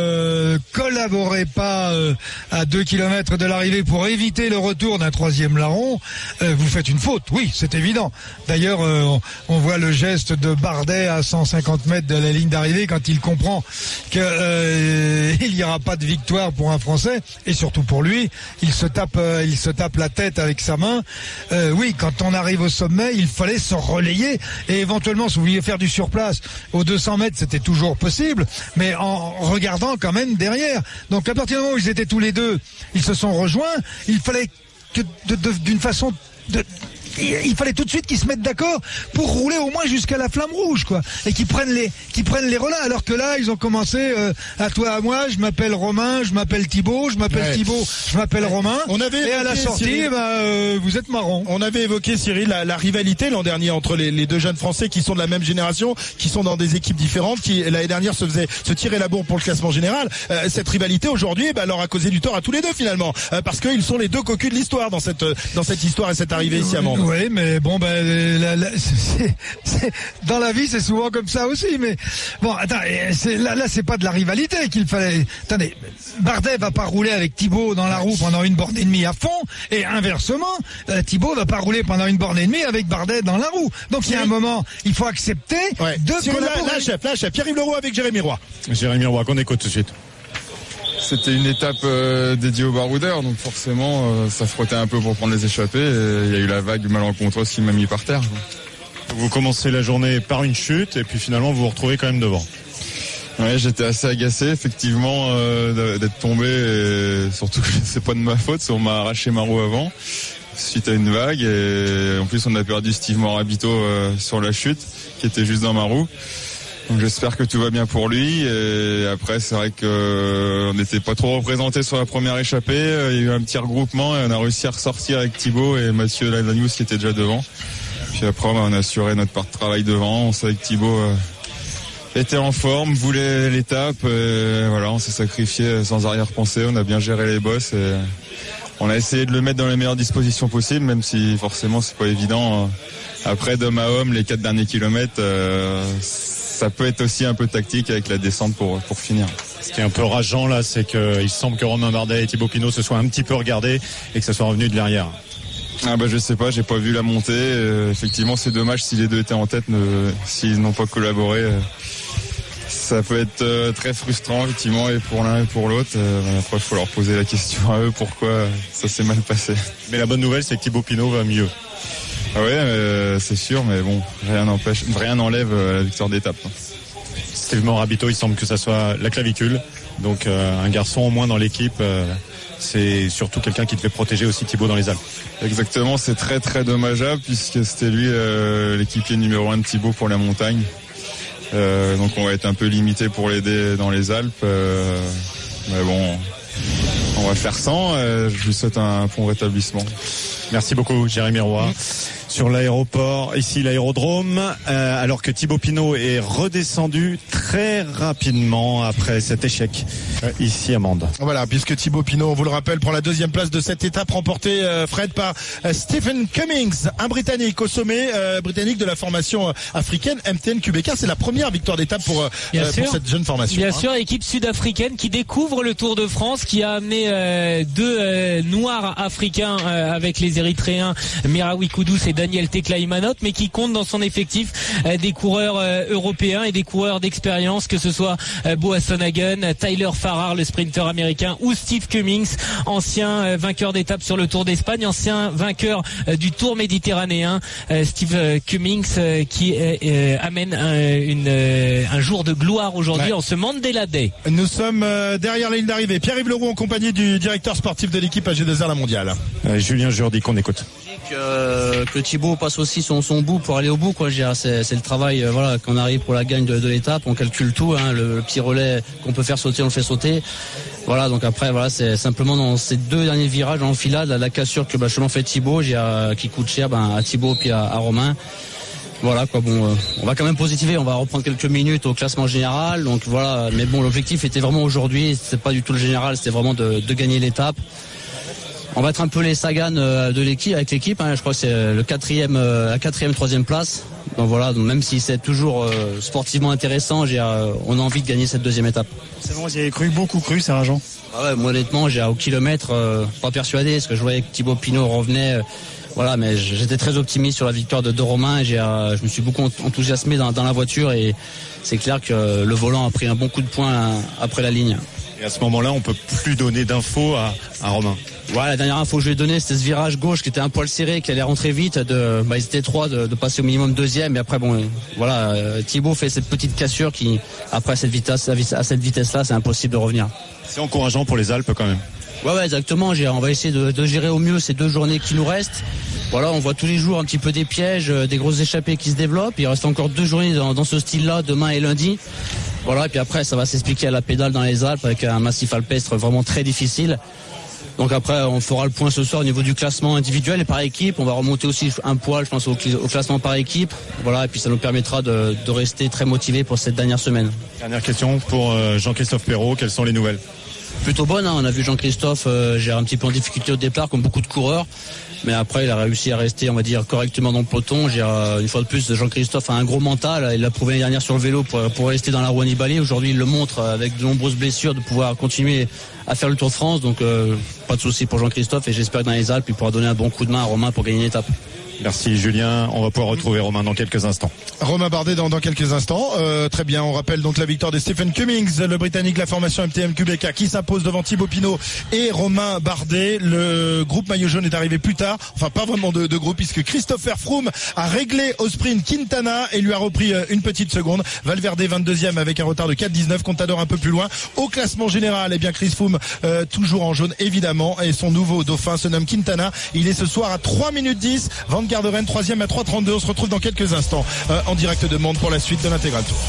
ne collaborez pas euh, à deux kilomètres de l'arrivée pour éviter le retour d'un troisième larron, euh, vous faites une faute. Oui, c'est évident. D'ailleurs, euh, on, on voit le geste de Bardet à cent cinquante mètres de la ligne d'arrivée quand il comprend que euh, il n'y aura pas de victoire pour un Français, et surtout pour lui, il se tape, euh, il se tape la tête avec sa main. Euh, oui, quand on arrive au sommet, il fallait se relayer et éventuellement, si vous vouliez faire du surplace aux deux cents mètres, c'était toujours possible, mais en regardant quand même derrière. Donc à partir du moment où ils étaient tous les deux, ils se sont rejoints, il fallait que de, de, d'une façon de il fallait tout de suite qu'ils se mettent d'accord pour rouler au moins jusqu'à la flamme rouge, quoi, et qu'ils prennent les qu'ils prennent les relais. Alors que là, ils ont commencé euh, à toi, à moi. Je m'appelle Romain, je m'appelle Thibaut, je m'appelle ouais. Thibaut, je m'appelle Romain. On avait et à la sortie, Cyril, bah, euh, vous êtes marrant. On avait évoqué, Cyril, la, la rivalité l'an dernier entre les, les deux jeunes Français qui sont de la même génération, qui sont dans des équipes différentes, qui l'année dernière se faisaient se tirer la bourre pour le classement général. Euh, cette rivalité aujourd'hui, bah, leur a causé du tort à tous les deux finalement, euh, parce qu'ils sont les deux cocus de l'histoire dans cette dans cette histoire et cette arrivée ici à Mende. Oui, mais bon. Ben, la, la, c'est, c'est, dans la vie, c'est souvent comme ça aussi. Mais bon, attends, c'est, là, là, c'est pas de la rivalité qu'il fallait. Attendez, Bardet va pas rouler avec Thibaut dans la roue pendant une borne et demie à fond, et inversement, euh, Thibaut va pas rouler pendant une borne et demie avec Bardet dans la roue. Donc il y a un moment, il faut accepter ouais. de si collaborer. Là, là, chef, là, chef, Pierre-Yves Leroux avec Jérémy Roy. Jérémy Roy, qu'on écoute tout de suite. C'était une étape euh, dédiée aux baroudeurs, donc forcément euh, ça frottait un peu pour prendre les échappées, et il y a eu la vague malencontreuse qui m'a mis par terre. Vous commencez la journée par une chute et puis finalement vous vous retrouvez quand même devant. Ouais, j'étais assez agacé effectivement euh, d'être tombé, et surtout que c'est pas de ma faute, on m'a arraché ma roue avant suite à une vague, et en plus on a perdu Steve Morabito euh, sur la chute qui était juste dans ma roue. Donc j'espère que tout va bien pour lui, et après c'est vrai qu'on euh, n'était pas trop représentés sur la première échappée, il y a eu un petit regroupement et on a réussi à ressortir avec Thibaut et Mathieu Lanius qui était déjà devant. Puis après on a assuré notre part de travail devant, on savait que Thibaut euh, était en forme, voulait l'étape, et voilà, on s'est sacrifié sans arrière-pensée, on a bien géré les bosses et on a essayé de le mettre dans les meilleures dispositions possibles, même si forcément c'est pas évident. Après d'homme à homme, les quatre derniers kilomètres, euh, ça peut être aussi un peu tactique avec la descente pour, pour finir. Ce qui est un peu rageant là, c'est qu'il semble que Romain Bardet et Thibaut Pinot se soient un petit peu regardés et que ça soit revenu de derrière. Ah bah je sais pas, j'ai pas vu la montée. Euh, effectivement, c'est dommage si les deux étaient en tête, ne, s'ils n'ont pas collaboré. Euh, ça peut être euh, très frustrant effectivement, et pour l'un et pour l'autre. Euh, après, il faut leur poser la question à eux pourquoi ça s'est mal passé. Mais la bonne nouvelle, c'est que Thibaut Pinot va mieux. Ah ouais, euh, c'est sûr, mais bon, rien n'empêche, rien n'enlève euh, la victoire d'étape. Steve Morabito, il semble que ça soit la clavicule, donc euh, un garçon au moins dans l'équipe. Euh, c'est surtout quelqu'un qui devait protéger aussi Thibaut dans les Alpes. Exactement, c'est très très dommageable puisque c'était lui euh, l'équipier numéro un de Thibaut pour la montagne. Euh, donc on va être un peu limité pour l'aider dans les Alpes. Euh, mais bon, on va faire sans. Euh, je lui souhaite un bon rétablissement. Merci beaucoup, Jérémy Roy. Mmh. Sur l'aéroport, ici l'aérodrome, euh, alors que Thibaut Pinot est redescendu très rapidement après cet échec ouais. ici à Mende. Voilà, puisque Thibaut Pinot, on vous le rappelle, prend la deuxième place de cette étape remportée, euh, Fred, par euh, Stephen Cummings, un Britannique au sommet euh, britannique de la formation euh, africaine M T N Q B K. C'est la première victoire d'étape pour, euh, euh, pour cette jeune formation. Bien hein. sûr, équipe sud-africaine qui découvre le Tour de France, qui a amené euh, deux euh, noirs africains euh, avec les Érythréens Mirawi Kudus et Daniel Tecla-Imanot, mais qui compte dans son effectif des coureurs européens et des coureurs d'expérience, que ce soit Boasson Hagen, Tyler Farrar, le sprinter américain, ou Steve Cummings, ancien vainqueur d'étape sur le Tour d'Espagne, ancien vainqueur du Tour méditerranéen. Steve Cummings qui amène un, une, un jour de gloire aujourd'hui, ouais, en ce Mandela Day. Nous sommes derrière la ligne d'arrivée. Pierre-Yves Leroux en compagnie du directeur sportif de l'équipe A G deux R La Mondiale. Euh, Julien Jourdi qu'on écoute. Que, que Thibaut passe aussi son, son bout pour aller au bout, quoi. C'est, c'est le travail, euh, voilà, qu'on arrive pour la gagne de, de l'étape, on calcule tout, hein, le, le petit relais qu'on peut faire sauter, on le fait sauter. Voilà, donc après, voilà, c'est simplement dans ces deux derniers virages en enfilade, la, la cassure que bah, chemin fait Thibaut, j'ai, euh, qui coûte cher ben, à Thibaut puis à, à Romain. Voilà, quoi, bon, euh, on va quand même positiver, on va reprendre quelques minutes au classement général, donc voilà, mais bon, l'objectif était vraiment aujourd'hui, c'est pas du tout le général, c'était vraiment de, de gagner l'étape. On va être un peu les Sagan de l'équipe, avec l'équipe, hein. Je crois que c'est le quatrième, la quatrième, troisième place. Donc voilà, donc même si c'est toujours euh, sportivement intéressant, j'ai, euh, on a envie de gagner cette deuxième étape. C'est bon, vous y avez cru, beaucoup cru, c'est rageant. Ah ouais, moi honnêtement, j'ai au kilomètre, euh, pas persuadé, parce que je voyais que Thibaut Pinot revenait. Euh, voilà, mais j'étais très optimiste sur la victoire de, de Romain. Et j'ai, euh, je me suis beaucoup enthousiasmé dans, dans la voiture et c'est clair que le volant a pris un bon coup de poing après la ligne. Et à ce moment-là, on peut plus donner d'infos à, à Romain. Ouais, la dernière info que je lui ai donnée, c'était ce virage gauche qui était un poil serré, qui allait rentrer vite. De, bah, ils étaient trois de, de passer au minimum deuxième. Et après, bon, voilà, euh, Thibaut fait cette petite cassure qui, après cette vitesse, à cette vitesse-là, c'est impossible de revenir. C'est encourageant pour les Alpes quand même. Ouais, ouais, exactement. J'ai, on va essayer de, de gérer au mieux ces deux journées qui nous restent. Voilà, on voit tous les jours un petit peu des pièges, des grosses échappées qui se développent. Il reste encore deux journées dans, dans ce style-là, demain et lundi. Voilà, et puis après, ça va s'expliquer à la pédale dans les Alpes avec un massif alpestre vraiment très difficile. Donc après, on fera le point ce soir au niveau du classement individuel et par équipe. On va remonter aussi un poil, je pense, au, au classement par équipe. Voilà, et puis ça nous permettra de, de rester très motivés pour cette dernière semaine. Dernière question pour Jean-Christophe Perrault. Quelles sont les nouvelles ? Plutôt bonne, hein. On a vu Jean-Christophe euh, gérer un petit peu en difficulté au départ, comme beaucoup de coureurs. Mais après, il a réussi à rester, on va dire, correctement dans le peloton. J'ai, euh, une fois de plus, Jean-Christophe a un gros mental. Il l'a prouvé l'année dernière sur le vélo pour, pour rester dans la roue Nibali. Aujourd'hui, il le montre avec de nombreuses blessures de pouvoir continuer à faire le Tour de France. Donc, euh, pas de souci pour Jean-Christophe. Et j'espère que dans les Alpes, il pourra donner un bon coup de main à Romain pour gagner une étape. Merci Julien, on va pouvoir retrouver Romain dans quelques instants. Romain Bardet dans, dans quelques instants. Euh, très bien, on rappelle donc la victoire de Stephen Cummings, le Britannique de la formation M T M Q B K, qui s'impose devant Thibaut Pinot et Romain Bardet. Le groupe maillot jaune est arrivé plus tard, enfin pas vraiment de, de groupe, puisque Christopher Froome a réglé au sprint Quintana et lui a repris une petite seconde. Valverde vingt-deuxième avec un retard de quatre dix-neuf, Contador un peu plus loin. Au classement général, eh bien Chris Froome euh, toujours en jaune évidemment, et son nouveau dauphin se nomme Quintana. Il est ce soir à trois minutes dix. Van Garderen troisième à trois trente-deux. On se retrouve dans quelques instants euh, en direct de Mende pour la suite de l'Intégral Tour.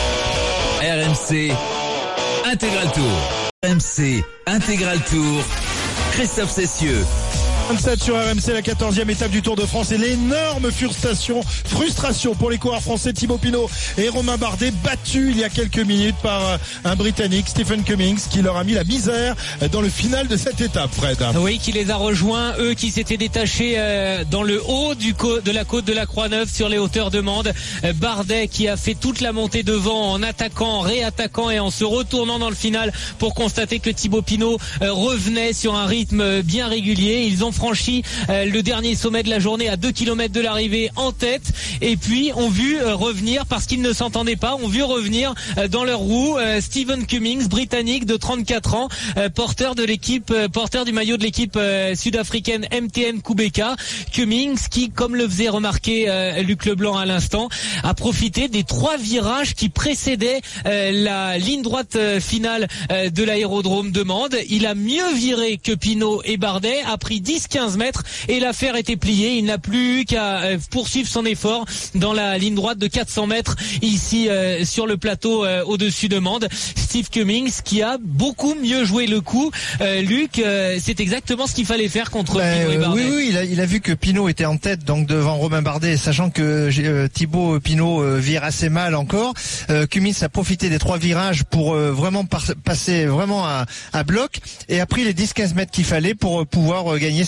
R M C Intégral Tour. R M C Intégral Tour. Christophe Cessieux. vingt-sept sur R M C, la quatorzième étape du Tour de France, et l'énorme frustration, frustration pour les coureurs français Thibaut Pinot et Romain Bardet, battus il y a quelques minutes par un Britannique, Stephen Cummings, qui leur a mis la misère dans le final de cette étape, Fred. Oui, qui les a rejoints, eux qui s'étaient détachés dans le haut du co- de la côte de la Croix-Neuve sur les hauteurs de Mende. Bardet qui a fait toute la montée devant en attaquant, en réattaquant et en se retournant dans le final pour constater que Thibaut Pinot revenait sur un rythme bien régulier. Ils ont franchi euh, le dernier sommet de la journée à deux kilomètres de l'arrivée en tête, et puis ont vu euh, revenir, parce qu'ils ne s'entendaient pas, ont vu revenir euh, dans leur roue euh, Stephen Cummings, Britannique de trente-quatre ans, euh, porteur de l'équipe, euh, porteur du maillot de l'équipe euh, sud-africaine M T M Q B K. Cummings qui, comme le faisait remarquer euh, Luc Leblanc à l'instant, a profité des trois virages qui précédaient euh, la ligne droite euh, finale euh, de l'aérodrome de Mende. Il a mieux viré que Pinot et Bardet, a pris dix quinze mètres et l'affaire était pliée. Il n'a plus eu qu'à euh, poursuivre son effort dans la ligne droite de quatre cents mètres ici euh, sur le plateau euh, au-dessus de Mende. Steve Cummings qui a beaucoup mieux joué le coup. Euh, Luc, euh, c'est exactement ce qu'il fallait faire contre ben, Pinot et Bardet. Oui, oui, il a, il a vu que Pinot était en tête donc devant Romain Bardet, sachant que euh, Thibaut Pinot euh, vire assez mal encore. Euh, Cummings a profité des trois virages pour euh, vraiment par- passer vraiment à, à bloc et a pris les dix quinze mètres qu'il fallait pour euh, pouvoir euh, gagner cette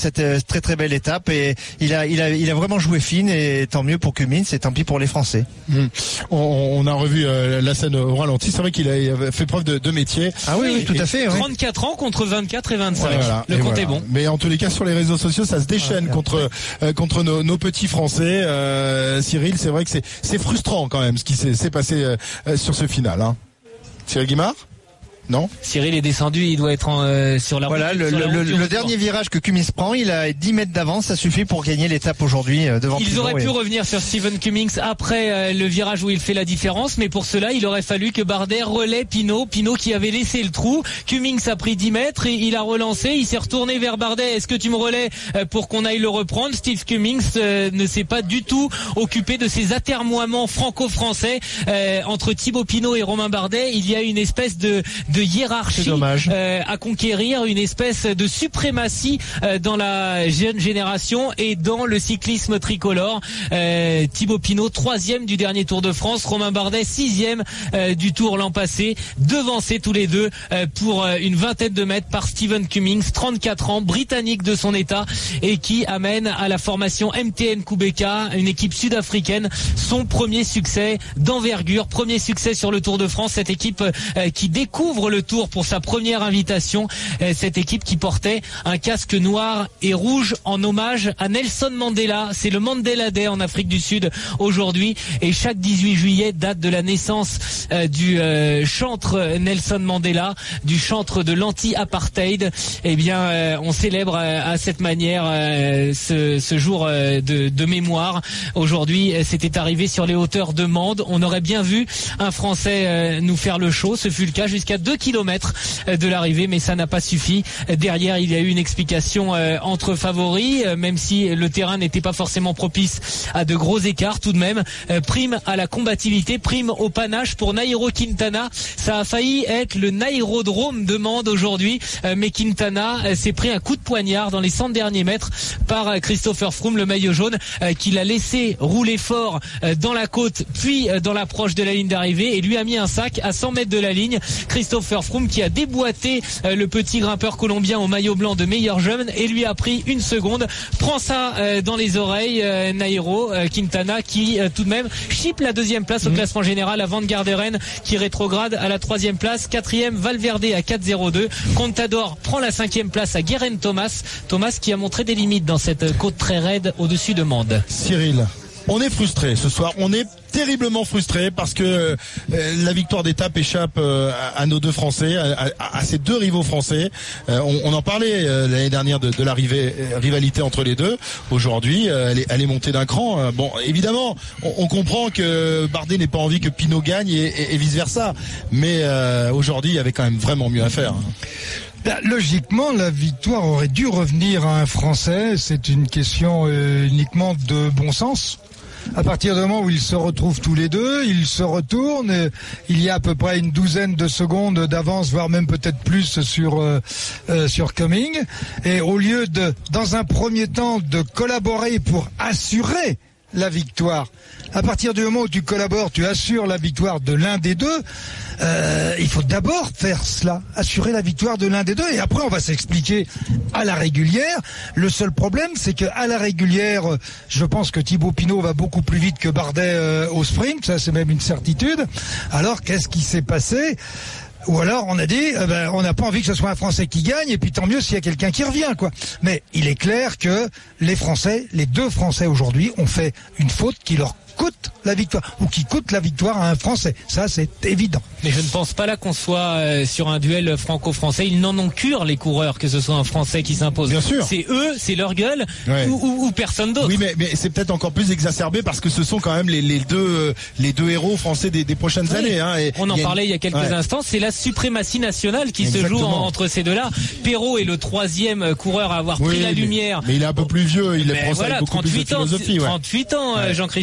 cette euh, très très belle étape et il a il a il a vraiment joué fine et tant mieux pour Cummins et tant pis pour les Français. Mmh. On, on a revu euh, la scène au ralenti. C'est vrai qu'il a fait preuve de, de métier. Ah oui, oui, tout à fait. Oui. trente-quatre ans contre vingt-quatre et vingt-cinq. Ouais, voilà. Le et compte voilà. est bon. Mais en tous les cas, sur les réseaux sociaux, ça se déchaîne ah, contre euh, contre nos, nos petits Français. Euh, Cyril, c'est vrai que c'est c'est frustrant quand même ce qui s'est, s'est passé euh, sur ce final. Hein. Cyril Guimard ? Non. Cyril est descendu, il doit être en, euh, sur la route. Voilà, le, le, le, le dernier virage que Cummins prend, il a dix mètres d'avance, ça suffit pour gagner l'étape aujourd'hui euh, devant Ils Pinot auraient et... pu revenir sur Steven Cummings après euh, le virage où il fait la différence, mais pour cela, il aurait fallu que Bardet relaie Pinot, Pinot qui avait laissé le trou. Cummings a pris dix mètres et il a relancé, il s'est retourné vers Bardet. Est-ce que tu me relais euh, pour qu'on aille le reprendre? Steve Cummings euh, ne s'est pas du tout occupé de ces atermoiements franco-français euh, entre Thibaut Pinot et Romain Bardet. Il y a une espèce de, de hiérarchie euh, à conquérir, une espèce de suprématie euh, dans la jeune génération et dans le cyclisme tricolore. Euh, Thibaut Pinot, troisième du dernier Tour de France, Romain Bardet, sixième euh, du Tour l'an passé, devancés tous les deux euh, pour euh, une vingtaine de mètres par Steven Cummings, trente-quatre ans, britannique de son état et qui amène à la formation M T N Kubeka, une équipe sud-africaine, son premier succès d'envergure, premier succès sur le Tour de France, cette équipe euh, qui découvre le Tour pour sa première invitation, cette équipe qui portait un casque noir et rouge en hommage à Nelson Mandela. C'est le Mandela Day en Afrique du Sud aujourd'hui et chaque dix-huit juillet date de la naissance euh, du euh, chantre Nelson Mandela, du chantre de l'anti-apartheid. Eh bien, euh, on célèbre euh, à cette manière euh, ce, ce jour euh, de, de mémoire. Aujourd'hui, c'était arrivé sur les hauteurs de Mende. On aurait bien vu un Français euh, nous faire le show. Ce fut le cas jusqu'à deux kilomètres de l'arrivée, mais ça n'a pas suffi. Derrière, il y a eu une explication euh, entre favoris, euh, même si le terrain n'était pas forcément propice à de gros écarts. Tout de même, euh, prime à la combativité, prime au panache pour Nairo Quintana. Ça a failli être le Nairodrome de Mende aujourd'hui, euh, mais Quintana euh, s'est pris un coup de poignard dans les cent derniers mètres par euh, Christopher Froome, le maillot jaune, euh, qui l'a laissé rouler fort euh, dans la côte, puis euh, dans l'approche de la ligne d'arrivée, et lui a mis un sac à cent mètres de la ligne. Christopher Froome qui a déboîté euh, le petit grimpeur colombien au maillot blanc de meilleur jeune et lui a pris une seconde. Prend ça euh, dans les oreilles, euh, Nairo euh, Quintana qui euh, tout de même chipe la deuxième place au mmh. classement général à Van Garderen qui rétrograde à la troisième place. Quatrième, Valverde à quatre zéro deux. Contador prend la cinquième place à Geraint Thomas. Thomas qui a montré des limites dans cette côte très raide au-dessus de Mende. Cyril, on est frustré ce soir, on est terriblement frustré parce que euh, la victoire d'étape échappe euh, à, à nos deux Français, à, à, à ces deux rivaux français. Euh, on, on en parlait euh, l'année dernière de, de la rivé, rivalité entre les deux. Aujourd'hui, euh, elle, est, elle est montée d'un cran. Euh, bon, évidemment, on, on comprend que Bardet n'ait pas envie que Pinot gagne et, et, et vice versa. Mais euh, aujourd'hui, il y avait quand même vraiment mieux à faire. Ben, logiquement, la victoire aurait dû revenir à un Français. C'est une question euh, uniquement de bon sens. À partir du moment où ils se retrouvent tous les deux, ils se retournent, il y a à peu près une douzaine de secondes d'avance, voire même peut-être plus sur euh, euh, sur Cummings. Et au lieu de, dans un premier temps, de collaborer pour assurer la victoire, à partir du moment où tu collabores, tu assures la victoire de l'un des deux. Euh, il faut d'abord faire cela, assurer la victoire de l'un des deux, et après on va s'expliquer à la régulière. Le seul problème, c'est que à la régulière, je pense que Thibaut Pinot va beaucoup plus vite que Bardet euh, au sprint, ça c'est même une certitude. Alors qu'est-ce qui s'est passé ? Ou alors on a dit, euh, ben, on n'a pas envie que ce soit un Français qui gagne, et puis tant mieux s'il y a quelqu'un qui revient, quoi. Mais il est clair que les Français, les deux Français aujourd'hui, ont fait une faute qui leur coûte la victoire, ou qui coûte la victoire à un Français. Ça, c'est évident. Mais je ne pense pas là qu'on soit euh, sur un duel franco-français. Ils n'en ont cure, les coureurs, que ce soit un Français qui s'impose. Bien sûr. C'est eux, c'est leur gueule, ouais. ou, ou, ou personne d'autre. Oui, mais, mais c'est peut-être encore plus exacerbé parce que ce sont quand même les, les deux les deux héros français des, des prochaines oui. années. Hein, et on en parlait une... il y a quelques ouais. instants. C'est la suprématie nationale qui Exactement. se joue en, entre ces deux-là. Perrault est le troisième coureur à avoir oui, pris la mais, lumière. Mais il est un peu plus vieux. Il est voilà, beaucoup plus de philosophie. trente-huit ans, ouais. Jean-Christophe Perrault.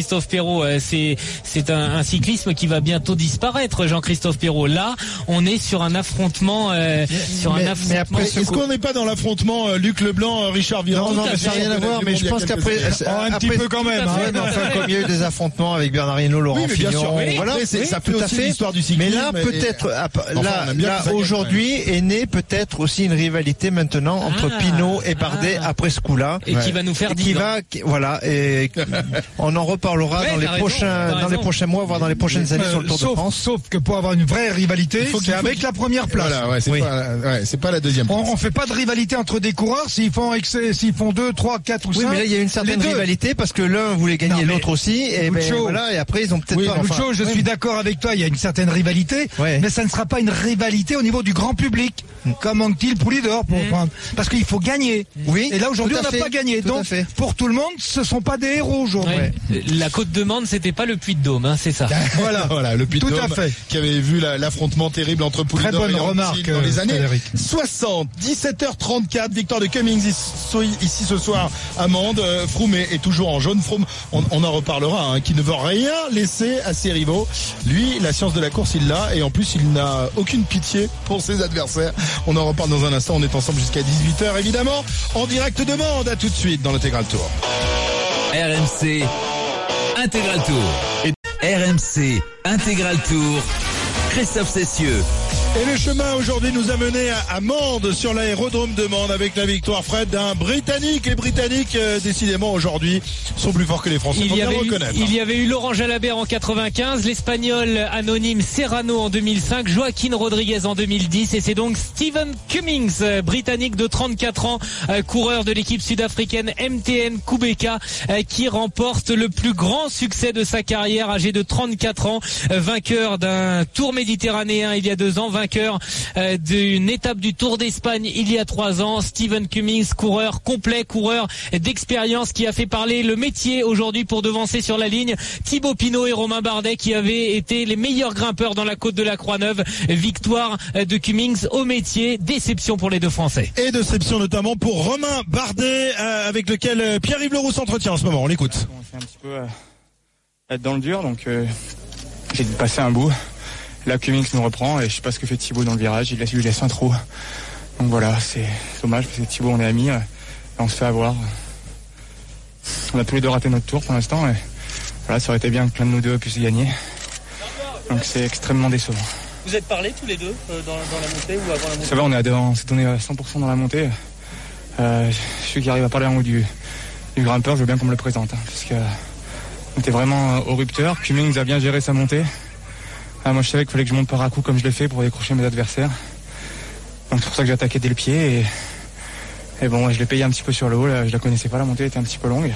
Perrault, euh, c'est c'est un, un cyclisme qui va bientôt disparaître, Jean-Christophe Perrault. Là, on est sur un affrontement, euh, sur mais, un affrontement. Mais après, est-ce qu'on n'est pas dans l'affrontement euh, Luc Leblanc, euh, Richard Virenque? Non, non, mais ça n'a rien à voir. Mais je pense qu'après, oh, un après, petit peu quand même. Hein, mais enfin, comme il y a eu des affrontements avec Bernard Hinault, Laurent oui, mais bien Fignon, sûr, oui, voilà, oui, ça peut tout à aussi fait. l'histoire du cyclisme. Mais là, et... peut-être, enfin, là, là aujourd'hui est née peut-être aussi une rivalité maintenant entre ah, Pinot et Bardet ah. après ce coup-là. Et ouais. qui va nous faire et qui va, qui, voilà, et on en reparlera ouais, dans les raison, prochains, dans les prochains mois, voire dans les prochaines années euh, sur le Tour sauf, de France. Sauf que pour avoir une vraie rivalité, c'est avec la première place. Voilà, ouais, c'est oui. pas, ouais, c'est pas la deuxième place. On, on fait pas de rivalité entre des coureurs s'ils font excès, s'ils font deux, trois, quatre ou cinq. Oui, mais là il y a une certaine rivalité parce que l'un voulait gagner non, l'autre aussi, et ben, voilà, et après ils ont peut-être oui, pas. Enfin, je oui. suis d'accord avec toi, il y a une certaine rivalité, ouais. mais ça ne sera pas une rivalité au niveau du grand public, mm. comme Anquetil Poulidor pour mm. prendre, parce qu'il faut gagner. Oui. Et là aujourd'hui on n'a pas gagné, tout donc pour tout le monde, ce sont pas des héros aujourd'hui. Ouais. Ouais. La Côte de Mende, c'était pas le Puy-de-Dôme, hein, c'est ça. Voilà, voilà, le Puy-de-Dôme. Tout à fait. Qui avait vu la, l'affrontement terrible entre Poulidor et Anquetil dans les années Frédéric. soixante. dix-sept heures trente-quatre, victoire de Cummings ici ce soir à Mende. Froome est, est toujours en jaune. Froome, on, on en reparlera, hein, qui ne veut rien laisser à ses rivaux. Lui, la science de la course, il l'a, et en plus, il n'a aucune pitié pour ses adversaires. On en reparle dans un instant. On est ensemble jusqu'à dix-huit heures, évidemment, en direct de Mende. À tout de suite dans l'Intégral Tour. R M C Intégral Tour. Et R M C Intégral Tour. Christophe Cessieux. Et le chemin aujourd'hui nous a mené à, à Mende, sur l'aérodrome de Mende, avec la victoire, Fred, d'un Britannique. Les Britanniques, euh, décidément, aujourd'hui, sont plus forts que les Français. Il y, avait eu, reconnaître. il y avait eu Laurent Jalabert en quatre-vingt-quinze, l'Espagnol anonyme Serrano en deux mille cinq, Joaquin Rodriguez en deux mille dix, et c'est donc Stephen Cummings, euh, Britannique de trente-quatre ans, euh, coureur de l'équipe sud-africaine M T N Kubeka, euh, qui remporte le plus grand succès de sa carrière, âgé de trente-quatre ans, euh, vainqueur d'un Tour méditerranéen il y a deux ans, vainqueur euh, d'une étape du Tour d'Espagne il y a trois ans. Stephen Cummings, coureur complet, coureur d'expérience, qui a fait parler le métier aujourd'hui pour devancer sur la ligne Thibaut Pinot et Romain Bardet, qui avaient été les meilleurs grimpeurs dans la côte de la Croix-Neuve. Victoire de Cummings au métier, déception pour les deux Français. Et déception notamment pour Romain Bardet, euh, avec lequel euh, Pierre-Yves Leroux s'entretient en ce moment. On l'écoute. On fait un petit peu euh, être dans le dur, donc euh, j'ai dû passer un bout. Là, Cummings nous reprend, et je sais pas ce que fait Thibaut dans le virage. Il laisse, lui laisse un trou. Donc voilà, c'est dommage, parce que Thibaut, on est amis, et on se fait avoir. On a tous les deux raté notre tour pour l'instant, et voilà, ça aurait été bien que plein de nous deux puissent gagner. Donc c'est extrêmement décevant. Vous êtes parlé tous les deux euh, dans, dans la montée ou avant la montée? Ça va, on, est à, on s'est donné à cent pour cent dans la montée. Euh, celui qui arrive à parler en haut du, du grimpeur, je veux bien qu'on me le présente, hein, parce que on était vraiment au rupteur. Cummings a bien géré sa montée. Ah, moi je savais qu'il fallait que je monte par à coup comme je l'ai fait pour décrocher mes adversaires. Donc c'est pour ça que j'ai attaqué dès le pied, et, et bon, je l'ai payé un petit peu sur le haut, là, je la connaissais pas, la montée était un petit peu longue. Et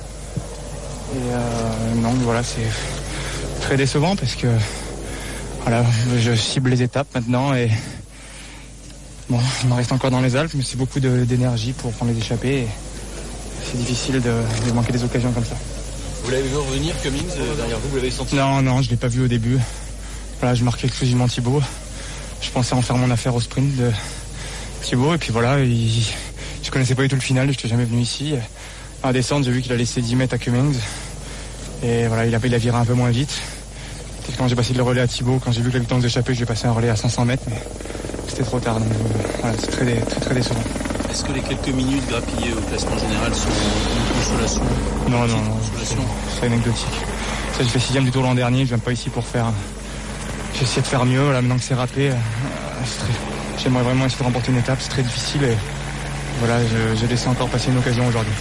euh, non, voilà, c'est très décevant parce que voilà, je cible les étapes maintenant, et bon, il m'en reste encore dans les Alpes, mais c'est beaucoup de, d'énergie pour prendre les échappées, et c'est difficile de, de manquer des occasions comme ça. Vous l'avez vu revenir, Cummings, euh, derrière vous, vous l'avez senti? Non, non, je l'ai pas vu au début. Voilà, je marquais exclusivement Thibaut. Je pensais en faire mon affaire au sprint de Thibaut, et puis voilà, il... je connaissais pas du tout le final, je n'étais jamais venu ici. À descendre, j'ai vu qu'il a laissé dix mètres à Cummings, et voilà, il a, il a viré un peu moins vite. Peut-être quand j'ai passé le relais à Thibaut, quand j'ai vu que la victoire nous échappait, j'ai passé un relais à cinq cents mètres, mais c'était trop tard, donc voilà, c'est très, très, très décevant. Est-ce que les quelques minutes grappillées au classement général sont une consolation? Non, non, non, c'est, c'est anecdotique. Ça, j'ai fait sixième du tour l'an dernier, je viens pas ici pour faire... J'ai essayé de faire mieux, là, maintenant que c'est râpé. Euh, c'est très... J'aimerais vraiment essayer de remporter une étape, c'est très difficile, et voilà, je, j'ai laissé encore passer une occasion aujourd'hui.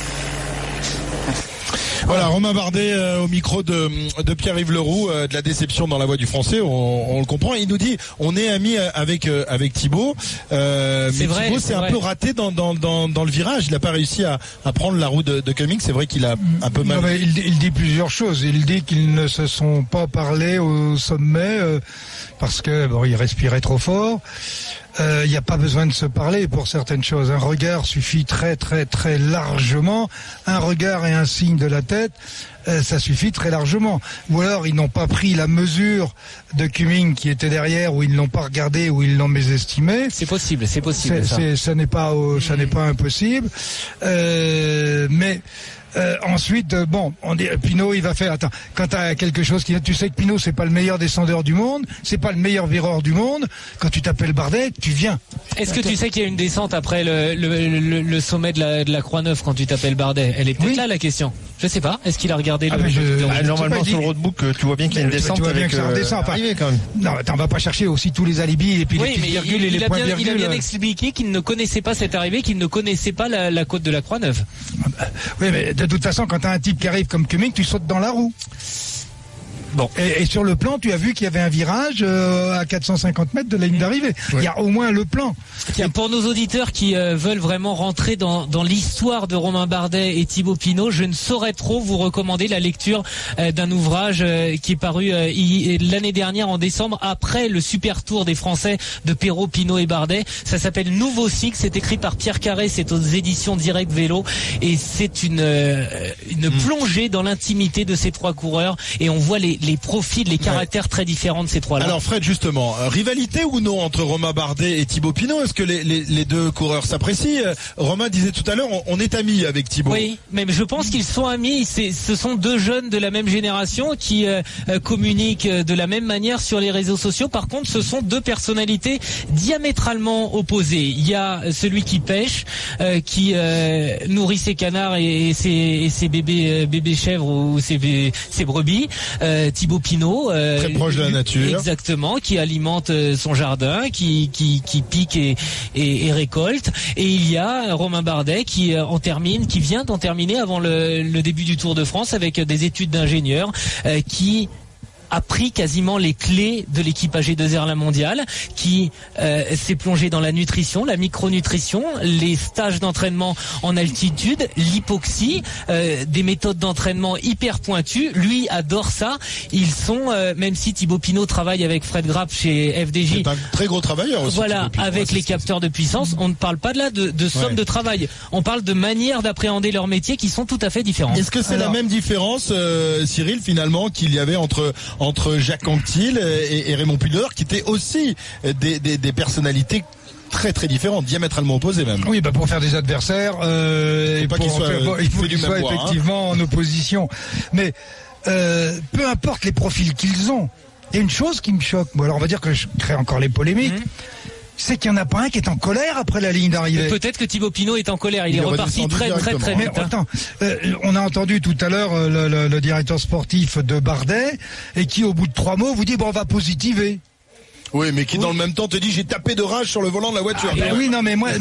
Voilà, Romain Bardet euh, au micro de, de Pierre-Yves Leroux, euh, de la déception dans la voix du Français, on, on le comprend. Il nous dit, on est amis avec euh, avec Thibaut, euh, mais vrai, Thibaut c'est, c'est un peu raté dans, dans dans dans le virage. Il n'a pas réussi à, à prendre la roue de, de Cummings. C'est vrai qu'il a un peu mal. Non, mais il, il dit plusieurs choses. Il dit qu'ils ne se sont pas parlé au sommet euh, parce que bon, il respirait trop fort. Il euh, n'y a pas besoin de se parler pour certaines choses. Un regard suffit très très très largement. Un regard et un signe de la tête. euh, ça suffit très largement. Ou alors ils n'ont pas pris la mesure de Cumming qui était derrière, ou ils ne l'ont pas regardé, ou ils l'ont mésestimé. C'est possible, c'est possible. C'est, ça, c'est, ça n'est pas, euh, ça n'est pas impossible. Euh, mais Euh, ensuite, euh, bon, on dit, Pinot, il va faire. Attends, quand t'as quelque chose qui, tu sais que Pinot, c'est pas le meilleur descendeur du monde, c'est pas le meilleur vireur du monde. Quand tu t'appelles Bardet, tu viens. Est-ce que tu sais qu'il y a une descente après le, le, le, le sommet de la, de la Croix-Neuve quand tu t'appelles Bardet? Elle est peut-être oui. là la question. Je sais pas. Est-ce qu'il a regardé ah le, je, le ah, normalement sur le roadbook, tu vois bien qu'il y a une descente. Tu vois bien avec, que ça redescend. Euh, arrivé, quand même. Non, attends, on va pas chercher aussi tous les alibis et puis oui, les petites mais virgules il, et il les a points bien, virgules. Il a bien expliqué qu'il ne connaissait pas cette arrivée, qu'il ne connaissait pas la, la côte de la Croix-Neuve. Oui, mais de toute façon, quand t'as un type qui arrive comme Cumming, tu sautes dans la roue. Bon. Et, et sur le plan, tu as vu qu'il y avait un virage euh, à quatre cent cinquante mètres de la ligne d'arrivée. Ouais. Il y a au moins le plan. Tiens, pour nos auditeurs qui euh, veulent vraiment rentrer dans, dans l'histoire de Romain Bardet et Thibaut Pinot, je ne saurais trop vous recommander la lecture euh, d'un ouvrage euh, qui est paru euh, y, l'année dernière en décembre, après le super tour des Français de Perrault, Pinot et Bardet. Ça s'appelle Nouveau Cycle, c'est écrit par Pierre Carré, c'est aux éditions Direct Vélo, et c'est une, euh, une mmh. plongée dans l'intimité de ces trois coureurs, et on voit les les profils, les caractères ouais. très différents de ces trois-là. Alors Fred, justement, euh, rivalité ou non entre Romain Bardet et Thibaut Pinot? Est-ce que les, les, les deux coureurs s'apprécient? euh, Romain disait tout à l'heure, on, on est amis avec Thibaut. Oui, mais je pense qu'ils sont amis. C'est, ce sont deux jeunes de la même génération qui euh, communiquent de la même manière sur les réseaux sociaux. Par contre, ce sont deux personnalités diamétralement opposées. Il y a celui qui pêche, euh, qui euh, nourrit ses canards et, et, ses, et ses bébés, euh, bébés chèvres ou ses, ses brebis. Euh, Thibaut Pinot, euh, très proche de la nature, exactement, qui alimente euh, son jardin, qui qui, qui pique et, et, et récolte. Et il y a Romain Bardet qui euh, en termine, qui vient d'en terminer avant le, le début du Tour de France avec des études d'ingénieur, euh, qui a pris quasiment les clés de l'équipe A G deux R La Mondiale, qui euh, s'est plongé dans la nutrition, la micronutrition, les stages d'entraînement en altitude, l'hypoxie, euh, des méthodes d'entraînement hyper pointues. Lui adore ça. Ils sont, euh, même si Thibaut Pinot travaille avec Fred Grapp chez F D J, c'est un très gros travailleur aussi. Voilà, Pinot, avec les capteurs de puissance, on ne parle pas de là de, de somme ouais. de travail. On parle de manière d'appréhender leur métier qui sont tout à fait différentes. Est-ce que c'est Alors, la même différence, euh, Cyril, finalement, qu'il y avait entre entre Jacques Anquetil et, et Raymond Pudor, qui étaient aussi des, des, des personnalités très très différentes, diamétralement opposées même. Oui, bah pour faire des adversaires, euh, il faut, pour qu'il soit, faire, il faut qu'ils soient bois, effectivement hein. en opposition. Mais euh, peu importe les profils qu'ils ont, il y a une chose qui me choque. Bon, alors on va dire que je crée encore les polémiques. Mmh. C'est qu'il n'y en a pas un qui est en colère après la ligne d'arrivée. Peut-être que Thibaut Pinot est en colère. Il, il est reparti très très très vite. Mais attends, euh, on a entendu tout à l'heure euh, le, le, le directeur sportif de Bardet et qui, au bout de trois mots, vous dit bon, on va positiver. Oui, mais qui oui. dans le même temps te dit j'ai tapé de rage sur le volant de la voiture. Ah, ben oui, non, mais moi.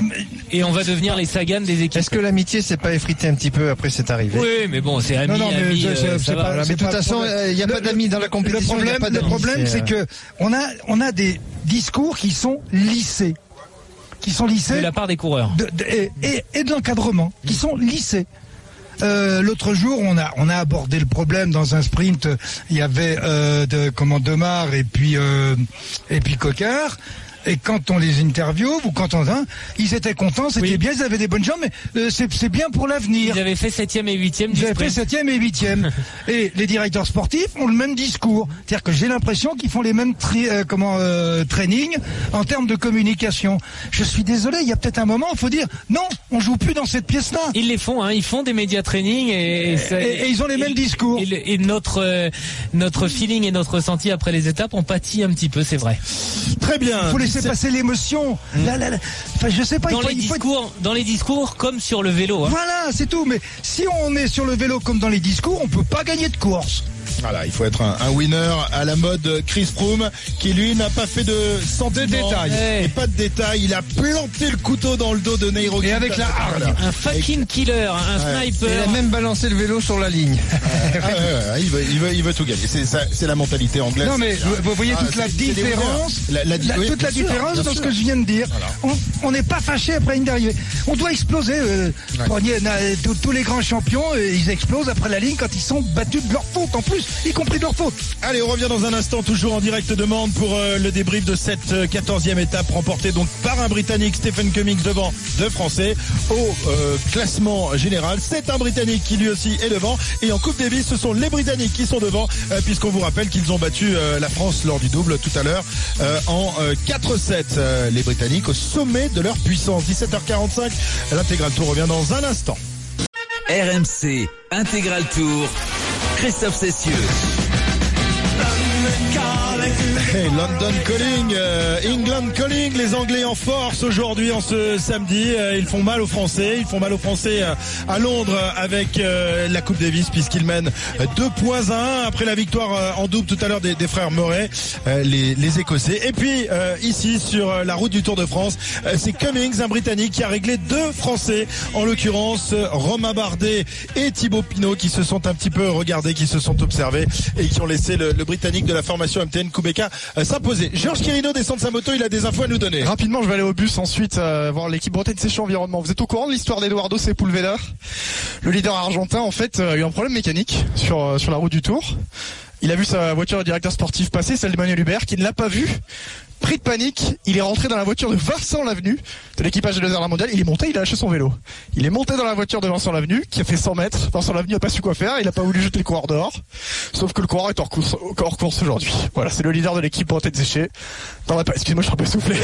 Et on va devenir les Sagan des équipes. Est-ce que l'amitié s'est pas effritée un petit peu après cette arrivée? Oui, mais bon, c'est ami. Non, non, mais ami, c'est, euh, c'est pas. Mais de toute façon, il n'y a le, pas d'amis dans la compétition. Le problème, pas le problème, c'est que on a, on a des discours qui sont lissés. Qui sont lissés de la part des coureurs de, de, et, et, et de l'encadrement qui sont lissés. Euh, l'autre jour, on a on a abordé le problème dans un sprint. Il y avait euh, de comment Demar et puis euh, et puis Coquard. Et quand on les interviewe ou quand on hein, ils étaient contents, c'était oui. bien, ils avaient des bonnes jambes, mais euh, c'est, c'est bien pour l'avenir. Ils avaient fait septième et huitième. Ils avaient fait septième et huitième. Et les directeurs sportifs ont le même discours. C'est-à-dire que j'ai l'impression qu'ils font les mêmes tri, euh, comment euh, training en termes de communication. Je suis désolé, il y a peut-être un moment, il faut dire non, on joue plus dans cette pièce-là. Ils les font, hein, ils font des médias training et, et, ça, et, et ils ont les et, mêmes discours. Et, et notre euh, notre feeling et notre ressenti après les étapes ont pâti un petit peu, c'est vrai. Très bien. Il faut laisser c'est... passer l'émotion. Mmh. Là, là, là. Enfin, je sais pas. Dans il faut, les il faut... discours, dans les discours comme sur le vélo. Hein. Voilà, c'est tout. Mais si on est sur le vélo comme dans les discours, on peut pas gagner de course. Voilà, il faut être un, un winner à la mode Chris Froome, qui lui n'a pas fait de santé de détails. Hey. Et pas de détails. Il a planté le couteau dans le dos de Nairo. Et avec la hargne. Un fucking killer, un ouais. sniper. Il a même balancé le vélo sur la ligne. Ah, ouais, ouais, il, veut, il, veut, il veut tout gagner. C'est, ça, c'est la mentalité anglaise. Non, mais vous voyez ah, toute la différence. La, la, la, oui, toute la sûr, différence dans sûr. Ce que je viens de dire. Voilà. On n'est pas fâché après une d'arrivée. On doit exploser. Euh, ouais. Tous les grands champions, euh, ils explosent après la ligne quand ils sont battus de leur faute en plus. y compris de leur faute. Allez, on revient dans un instant, toujours en direct de Mende pour euh, le débrief de cette quatorzième étape remportée donc par un Britannique, Stephen Cummings, devant deux Français au euh, classement général. C'est un Britannique qui lui aussi est devant, et en Coupe Davis, ce sont les Britanniques qui sont devant, euh, puisqu'on vous rappelle qu'ils ont battu euh, la France lors du double tout à l'heure euh, en euh, quatre sept. Euh, les Britanniques au sommet de leur puissance. dix-sept heures quarante-cinq, l'intégral tour revient dans un instant. R M C Intégral Tour, Christophe Cessieux. Hey, London Calling, euh, England Calling, les Anglais en force aujourd'hui en ce samedi. Euh, ils font mal aux Français, ils font mal aux Français euh, à Londres avec euh, la Coupe Davis, puisqu'ils mènent deux points à un après la victoire euh, en double tout à l'heure des, des frères Murray, euh, les, les Écossais. Et puis euh, ici sur euh, la route du Tour de France, euh, c'est Cummings, un Britannique, qui a réglé deux Français, en l'occurrence euh, Romain Bardet et Thibaut Pinot, qui se sont un petit peu regardés, qui se sont observés et qui ont laissé le, le Britannique de la formation M T N Kubeka euh, s'imposer. Georges Quirino descend de sa moto, il a des infos à nous donner. Rapidement, je vais aller au bus ensuite euh, voir l'équipe Bretagne Séché Environnement. Vous êtes au courant de l'histoire d'Eduardo Sepulveda? Le leader argentin, en fait, a eu un problème mécanique sur euh, sur la route du Tour. Il a vu sa voiture de directeur sportif passer, celle d'Emmanuel Hubert, qui ne l'a pas vue. Pris de panique, il est rentré dans la voiture de Vincent Lavenu, de l'équipage de Lézard Mondial. Il est monté, il a lâché son vélo. Il est monté dans la voiture de Vincent Lavenu, qui a fait cent mètres. Vincent Lavenu n'a pas su quoi faire, il n'a pas voulu jeter le coureur dehors. Sauf que le coureur est hors course, hors course aujourd'hui. Voilà, c'est le leader de l'équipe Bretagne Séché. Dans la, excusez-moi, je suis un peu soufflé.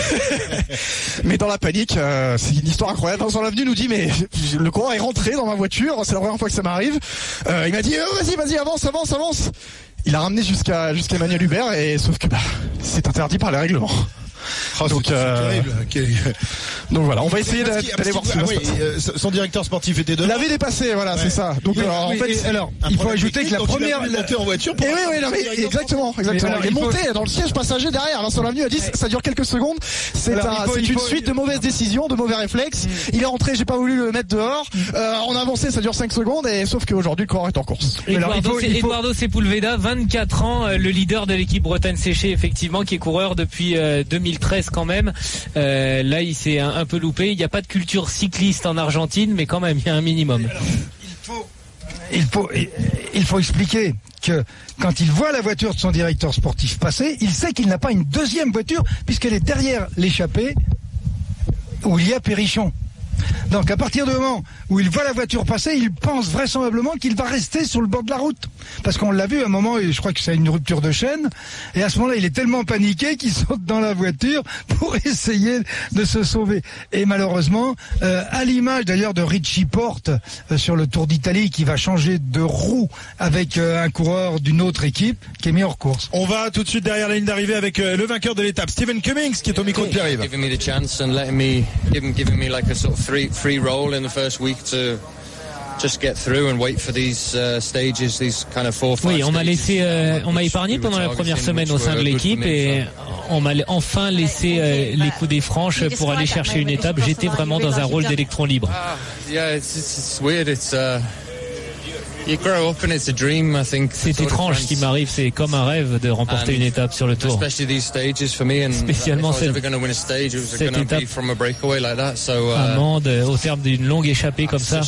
Mais dans la panique, euh, c'est une histoire incroyable. Vincent Lavenu nous dit, mais le coureur est rentré dans ma voiture, c'est la première fois que ça m'arrive. Euh, il m'a dit, oh, vas-y, vas-y, avance, avance, avance. Il a ramené jusqu'à jusqu'à Emmanuel Hubert, et sauf que bah c'est interdit par les règlements. Oh, donc, c'est euh... terrible. Okay. Donc voilà, on va essayer d'aller voir ah, oui, euh, son directeur sportif était devant. Il avait dépassé, voilà, ouais. C'est ça. Donc oui, alors, oui, en fait, et, alors il faut ajouter que la première il monté en voiture pour et oui, oui, non, mais exactement, exactement. Il est monté faut... dans le siège passager derrière. Vincent Lavenu a dit ça dure quelques secondes. C'est un, c'est une faut... suite de mauvaises décisions, de mauvais réflexes. Mm. Il est rentré, j'ai pas voulu le mettre dehors. Mm. Euh, on a avancé, ça dure cinq secondes, et sauf qu'aujourd'hui le coureur est en course. Eduardo, faut... Eduardo Sepulveda, vingt-quatre ans, le leader de l'équipe Bretagne Séché, effectivement, qui est coureur depuis euh, deux mille treize quand même. Euh, là, il s'est un, un peu loupé. Il n'y a pas de culture cycliste en Argentine, mais quand même, il y a un minimum. Alors, il faut, il faut, il faut expliquer que quand il voit la voiture de son directeur sportif passer, il sait qu'il n'a pas une deuxième voiture puisqu'elle est derrière l'échappée où il y a Périchon. Donc à partir du moment où il voit la voiture passer, il pense vraisemblablement qu'il va rester sur le bord de la route. Parce qu'on l'a vu à un moment, et je crois que c'est une rupture de chaîne, et à ce moment-là, il est tellement paniqué qu'il saute dans la voiture pour essayer de se sauver. Et malheureusement, euh, à l'image d'ailleurs de Richie Porte euh, sur le Tour d'Italie, qui va changer de roue avec euh, un coureur d'une autre équipe qui est mis hors course. On va tout de suite derrière la ligne d'arrivée avec euh, le vainqueur de l'étape, Stephen Cummings, qui est au micro de Pierre-Yves. Free, free roll in the first week to just get through and wait for these uh, stages, these kind of four, five. Oui, on m'a laissé, euh, on m'a épargné pendant la première semaine au sein de l'équipe, et on m'a enfin laissé euh, les coups des franches pour aller chercher une étape. J'étais vraiment dans un rôle d'électron libre. Uh, yeah, it's, it's weird. It's uh, you grow up and it's a dream, I think. C'est étrange ce qui m'arrive, c'est comme un rêve de remporter une étape sur le Tour. Spécialement cette, cette étape à Mende, au terme d'une longue échappée comme ça.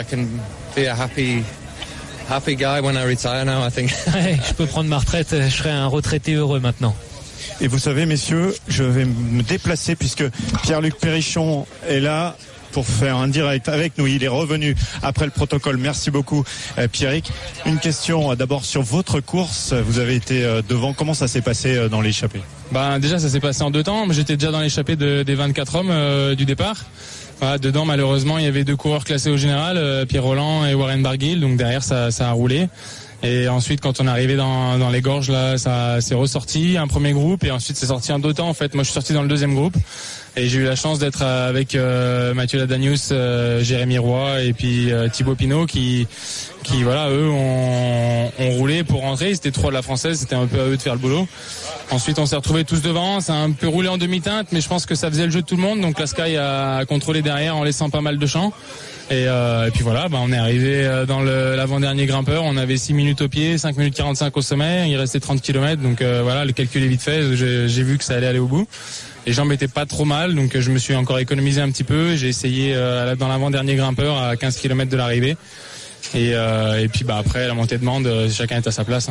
Je peux prendre ma retraite, je serai un retraité heureux maintenant. Et vous savez, messieurs, je vais me déplacer puisque Pierre-Luc Périchon est là pour faire un direct avec nous. Il est revenu après le protocole. Merci beaucoup, euh, Pierrick. Une question euh, d'abord sur votre course. Vous avez été euh, devant. Comment ça s'est passé euh, dans l'échappée? Ben, déjà, ça s'est passé en deux temps. J'étais déjà dans l'échappée de, des vingt-quatre hommes euh, du départ. Voilà, dedans, malheureusement, il y avait deux coureurs classés au général, euh, Pierre Roland et Warren Barguil. Donc derrière, ça, ça a roulé. Et ensuite, quand on est arrivé dans, dans les gorges, là, ça s'est ressorti, un premier groupe, et ensuite c'est sorti un deux temps. En fait, moi, je suis sorti dans le deuxième groupe, et j'ai eu la chance d'être avec euh, Mathieu Ladanius, euh, Jérémy Roy, et puis euh, Thibaut Pinot, qui, qui, voilà, eux, ont, ont roulé pour rentrer. C'était trois de la française, c'était un peu à eux de faire le boulot. Ensuite, on s'est retrouvés tous devant. Ça a un peu roulé en demi-teinte, mais je pense que ça faisait le jeu de tout le monde. Donc la Sky a contrôlé derrière en laissant pas mal de champs. Et, euh, et puis voilà, bah on est arrivé dans le, l'avant-dernier grimpeur. On avait six minutes au pied, cinq minutes quarante-cinq au sommet. Il restait trente kilomètres. Donc euh, voilà, le calcul est vite fait. J'ai, j'ai vu que ça allait aller au bout. Les jambes étaient pas trop mal, donc je me suis encore économisé un petit peu. J'ai essayé euh, dans l'avant-dernier grimpeur à quinze kilomètres de l'arrivée. Et, euh, et puis bah après la montée de demande, chacun est à sa place. Hein.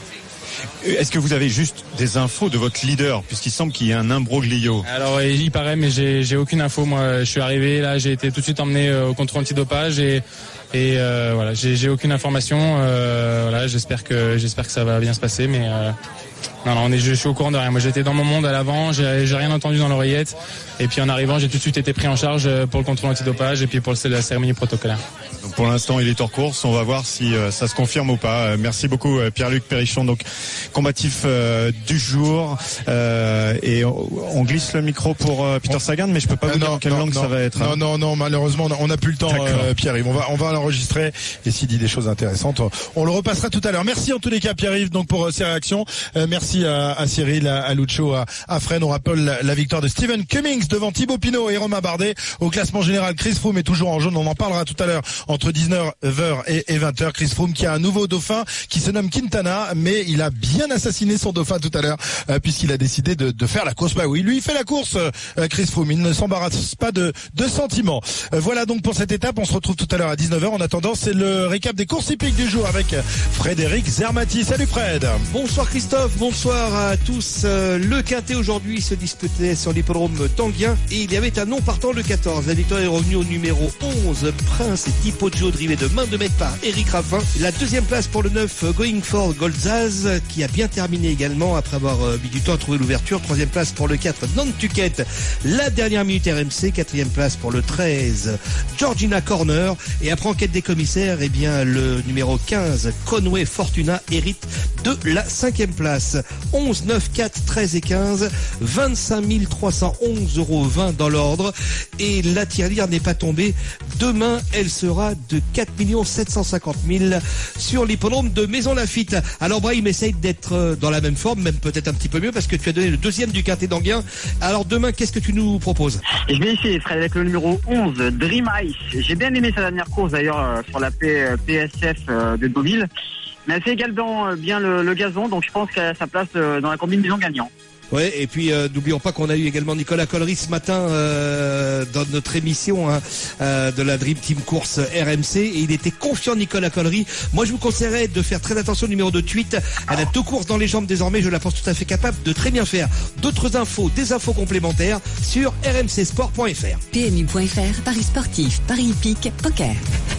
Est-ce que vous avez juste des infos de votre leader, puisqu'il semble qu'il y ait un imbroglio? Alors il paraît, mais j'ai, j'ai aucune info. Moi, je suis arrivé là, j'ai été tout de suite emmené au contrôle antidopage et et euh, voilà, j'ai, j'ai aucune information. Euh, voilà, j'espère que j'espère que ça va bien se passer, mais euh, non, non, on est, je suis au courant de rien. Moi, j'étais dans mon monde à l'avant, j'ai, j'ai rien entendu dans l'oreillette. Et puis en arrivant, j'ai tout de suite été pris en charge pour le contrôle antidopage et puis pour la cérémonie protocolaire. Donc pour l'instant, il est hors course. On va voir si euh, ça se confirme ou pas. Euh, merci beaucoup, euh, Pierre-Luc Perrichon, donc combatif euh, du jour. Euh, et on, on glisse le micro pour euh, Peter Sagan, mais je peux pas vous euh, dire non, en quelle non, langue non, ça va être. Non, hein. non, non, malheureusement, on n'a plus le temps, euh, Pierre-Yves. On va, on va l'enregistrer. Et s'il dit des choses intéressantes, on le repassera tout à l'heure. Merci en tous les cas, Pierre-Yves, donc pour euh, ces réactions. Euh, merci à, à Cyril, à, à Lucho, à, à Fred. On rappelle la, la victoire de Stephen Cummings devant Thibaut Pinot et Romain Bardet. Au classement général, Chris Froome est toujours en jaune. On en parlera tout à l'heure entre dix-neuf heures et, et vingt heures. Chris Froome qui a un nouveau dauphin qui se nomme Quintana, mais il a bien assassiné son dauphin tout à l'heure euh, puisqu'il a décidé de, de faire la course. Bah oui, lui il fait la course, euh, Chris Froome. Il ne s'embarrasse pas de, de sentiments. Euh, voilà donc pour cette étape. On se retrouve tout à l'heure à dix-neuf heures. En attendant, c'est le récap des courses hippiques du jour avec Frédéric Zermati. Salut Fred. Bonsoir Christophe, bonsoir à tous. Euh, le quintet aujourd'hui se disputait sur l'hippodrome d'Anguien et il y avait un non partant le quatorze. La victoire est revenue au numéro onze, Prince et Tipoggio, drivé de main de maître par Eric Raffin. La deuxième place pour le neuf, Going for Goldzaz, qui a bien terminé également après avoir mis du temps à trouver l'ouverture. Troisième place pour le quatre, Nantucket, la dernière minute R M C. Quatrième place pour le treize, Georgina Corner. Et après enquête des commissaires, eh bien le numéro quinze, Conway Fortuna, hérite de la cinquième place. onze, neuf, quatre, treize et quinze, vingt-cinq mille trois cent onze euros vingt dans l'ordre. Et la tirelire n'est pas tombée. Demain, elle sera de quatre millions sept cent cinquante mille sur l'hippodrome de Maison Lafitte. Alors Brahim, essaye d'être dans la même forme, même peut-être un petit peu mieux, parce que tu as donné le deuxième du quintet d'Anguien. Alors demain, qu'est-ce que tu nous proposes? Je vais essayer, Fred, avec le numéro onze, Dream Ice. J'ai bien aimé sa dernière course d'ailleurs sur la P S F de Deauville. Mais elle fait également bien le, le gazon, donc je pense qu'elle a sa place dans la combinaison gagnant. Ouais, et puis euh, n'oublions pas qu'on a eu également Nicolas Collery ce matin euh, dans notre émission hein, euh, de la Dream Team Course R M C, et il était confiant, Nicolas Collery. Moi je vous conseillerais de faire très attention au numéro de tweet. Elle a deux courses dans les jambes désormais, je la pense tout à fait capable de très bien faire. D'autres infos, des infos complémentaires sur r m c sport point f r. P M U point f r, paris sportif, paris hippique, poker.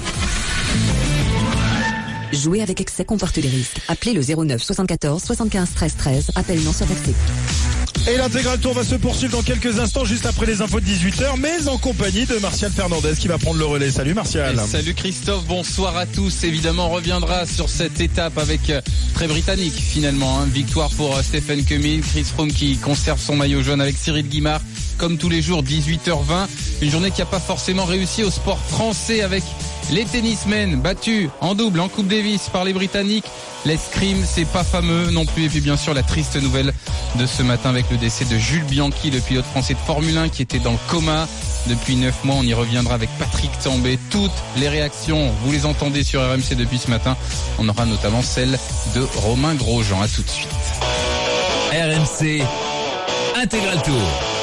Jouer avec excès comporte des risques. Appelez le zéro neuf soixante-quatorze soixante-quinze treize treize. Appel non surtaxé. Et l'intégral tour va se poursuivre dans quelques instants, juste après les infos de dix-huit heures, mais en compagnie de Martial Fernandez qui va prendre le relais. Salut Martial. Et salut Christophe, bonsoir à tous. Évidemment, on reviendra sur cette étape avec euh, très britannique finalement. Hein. Victoire pour euh, Stephen Cummings, Chris Froome qui conserve son maillot jaune avec Cyril Guimard. Comme tous les jours, dix-huit heures vingt. Une journée qui n'a pas forcément réussi au sport français avec les tennismen battus en double, en Coupe Davis par les Britanniques. L'escrime, c'est pas fameux non plus. Et puis bien sûr, la triste nouvelle de ce matin avec le décès de Jules Bianchi, le pilote français de Formule un qui était dans le coma depuis neuf mois. On y reviendra avec Patrick Tambay. Toutes les réactions, vous les entendez sur R M C depuis ce matin. On aura notamment celle de Romain Grosjean. À tout de suite. R M C Intégral Tour.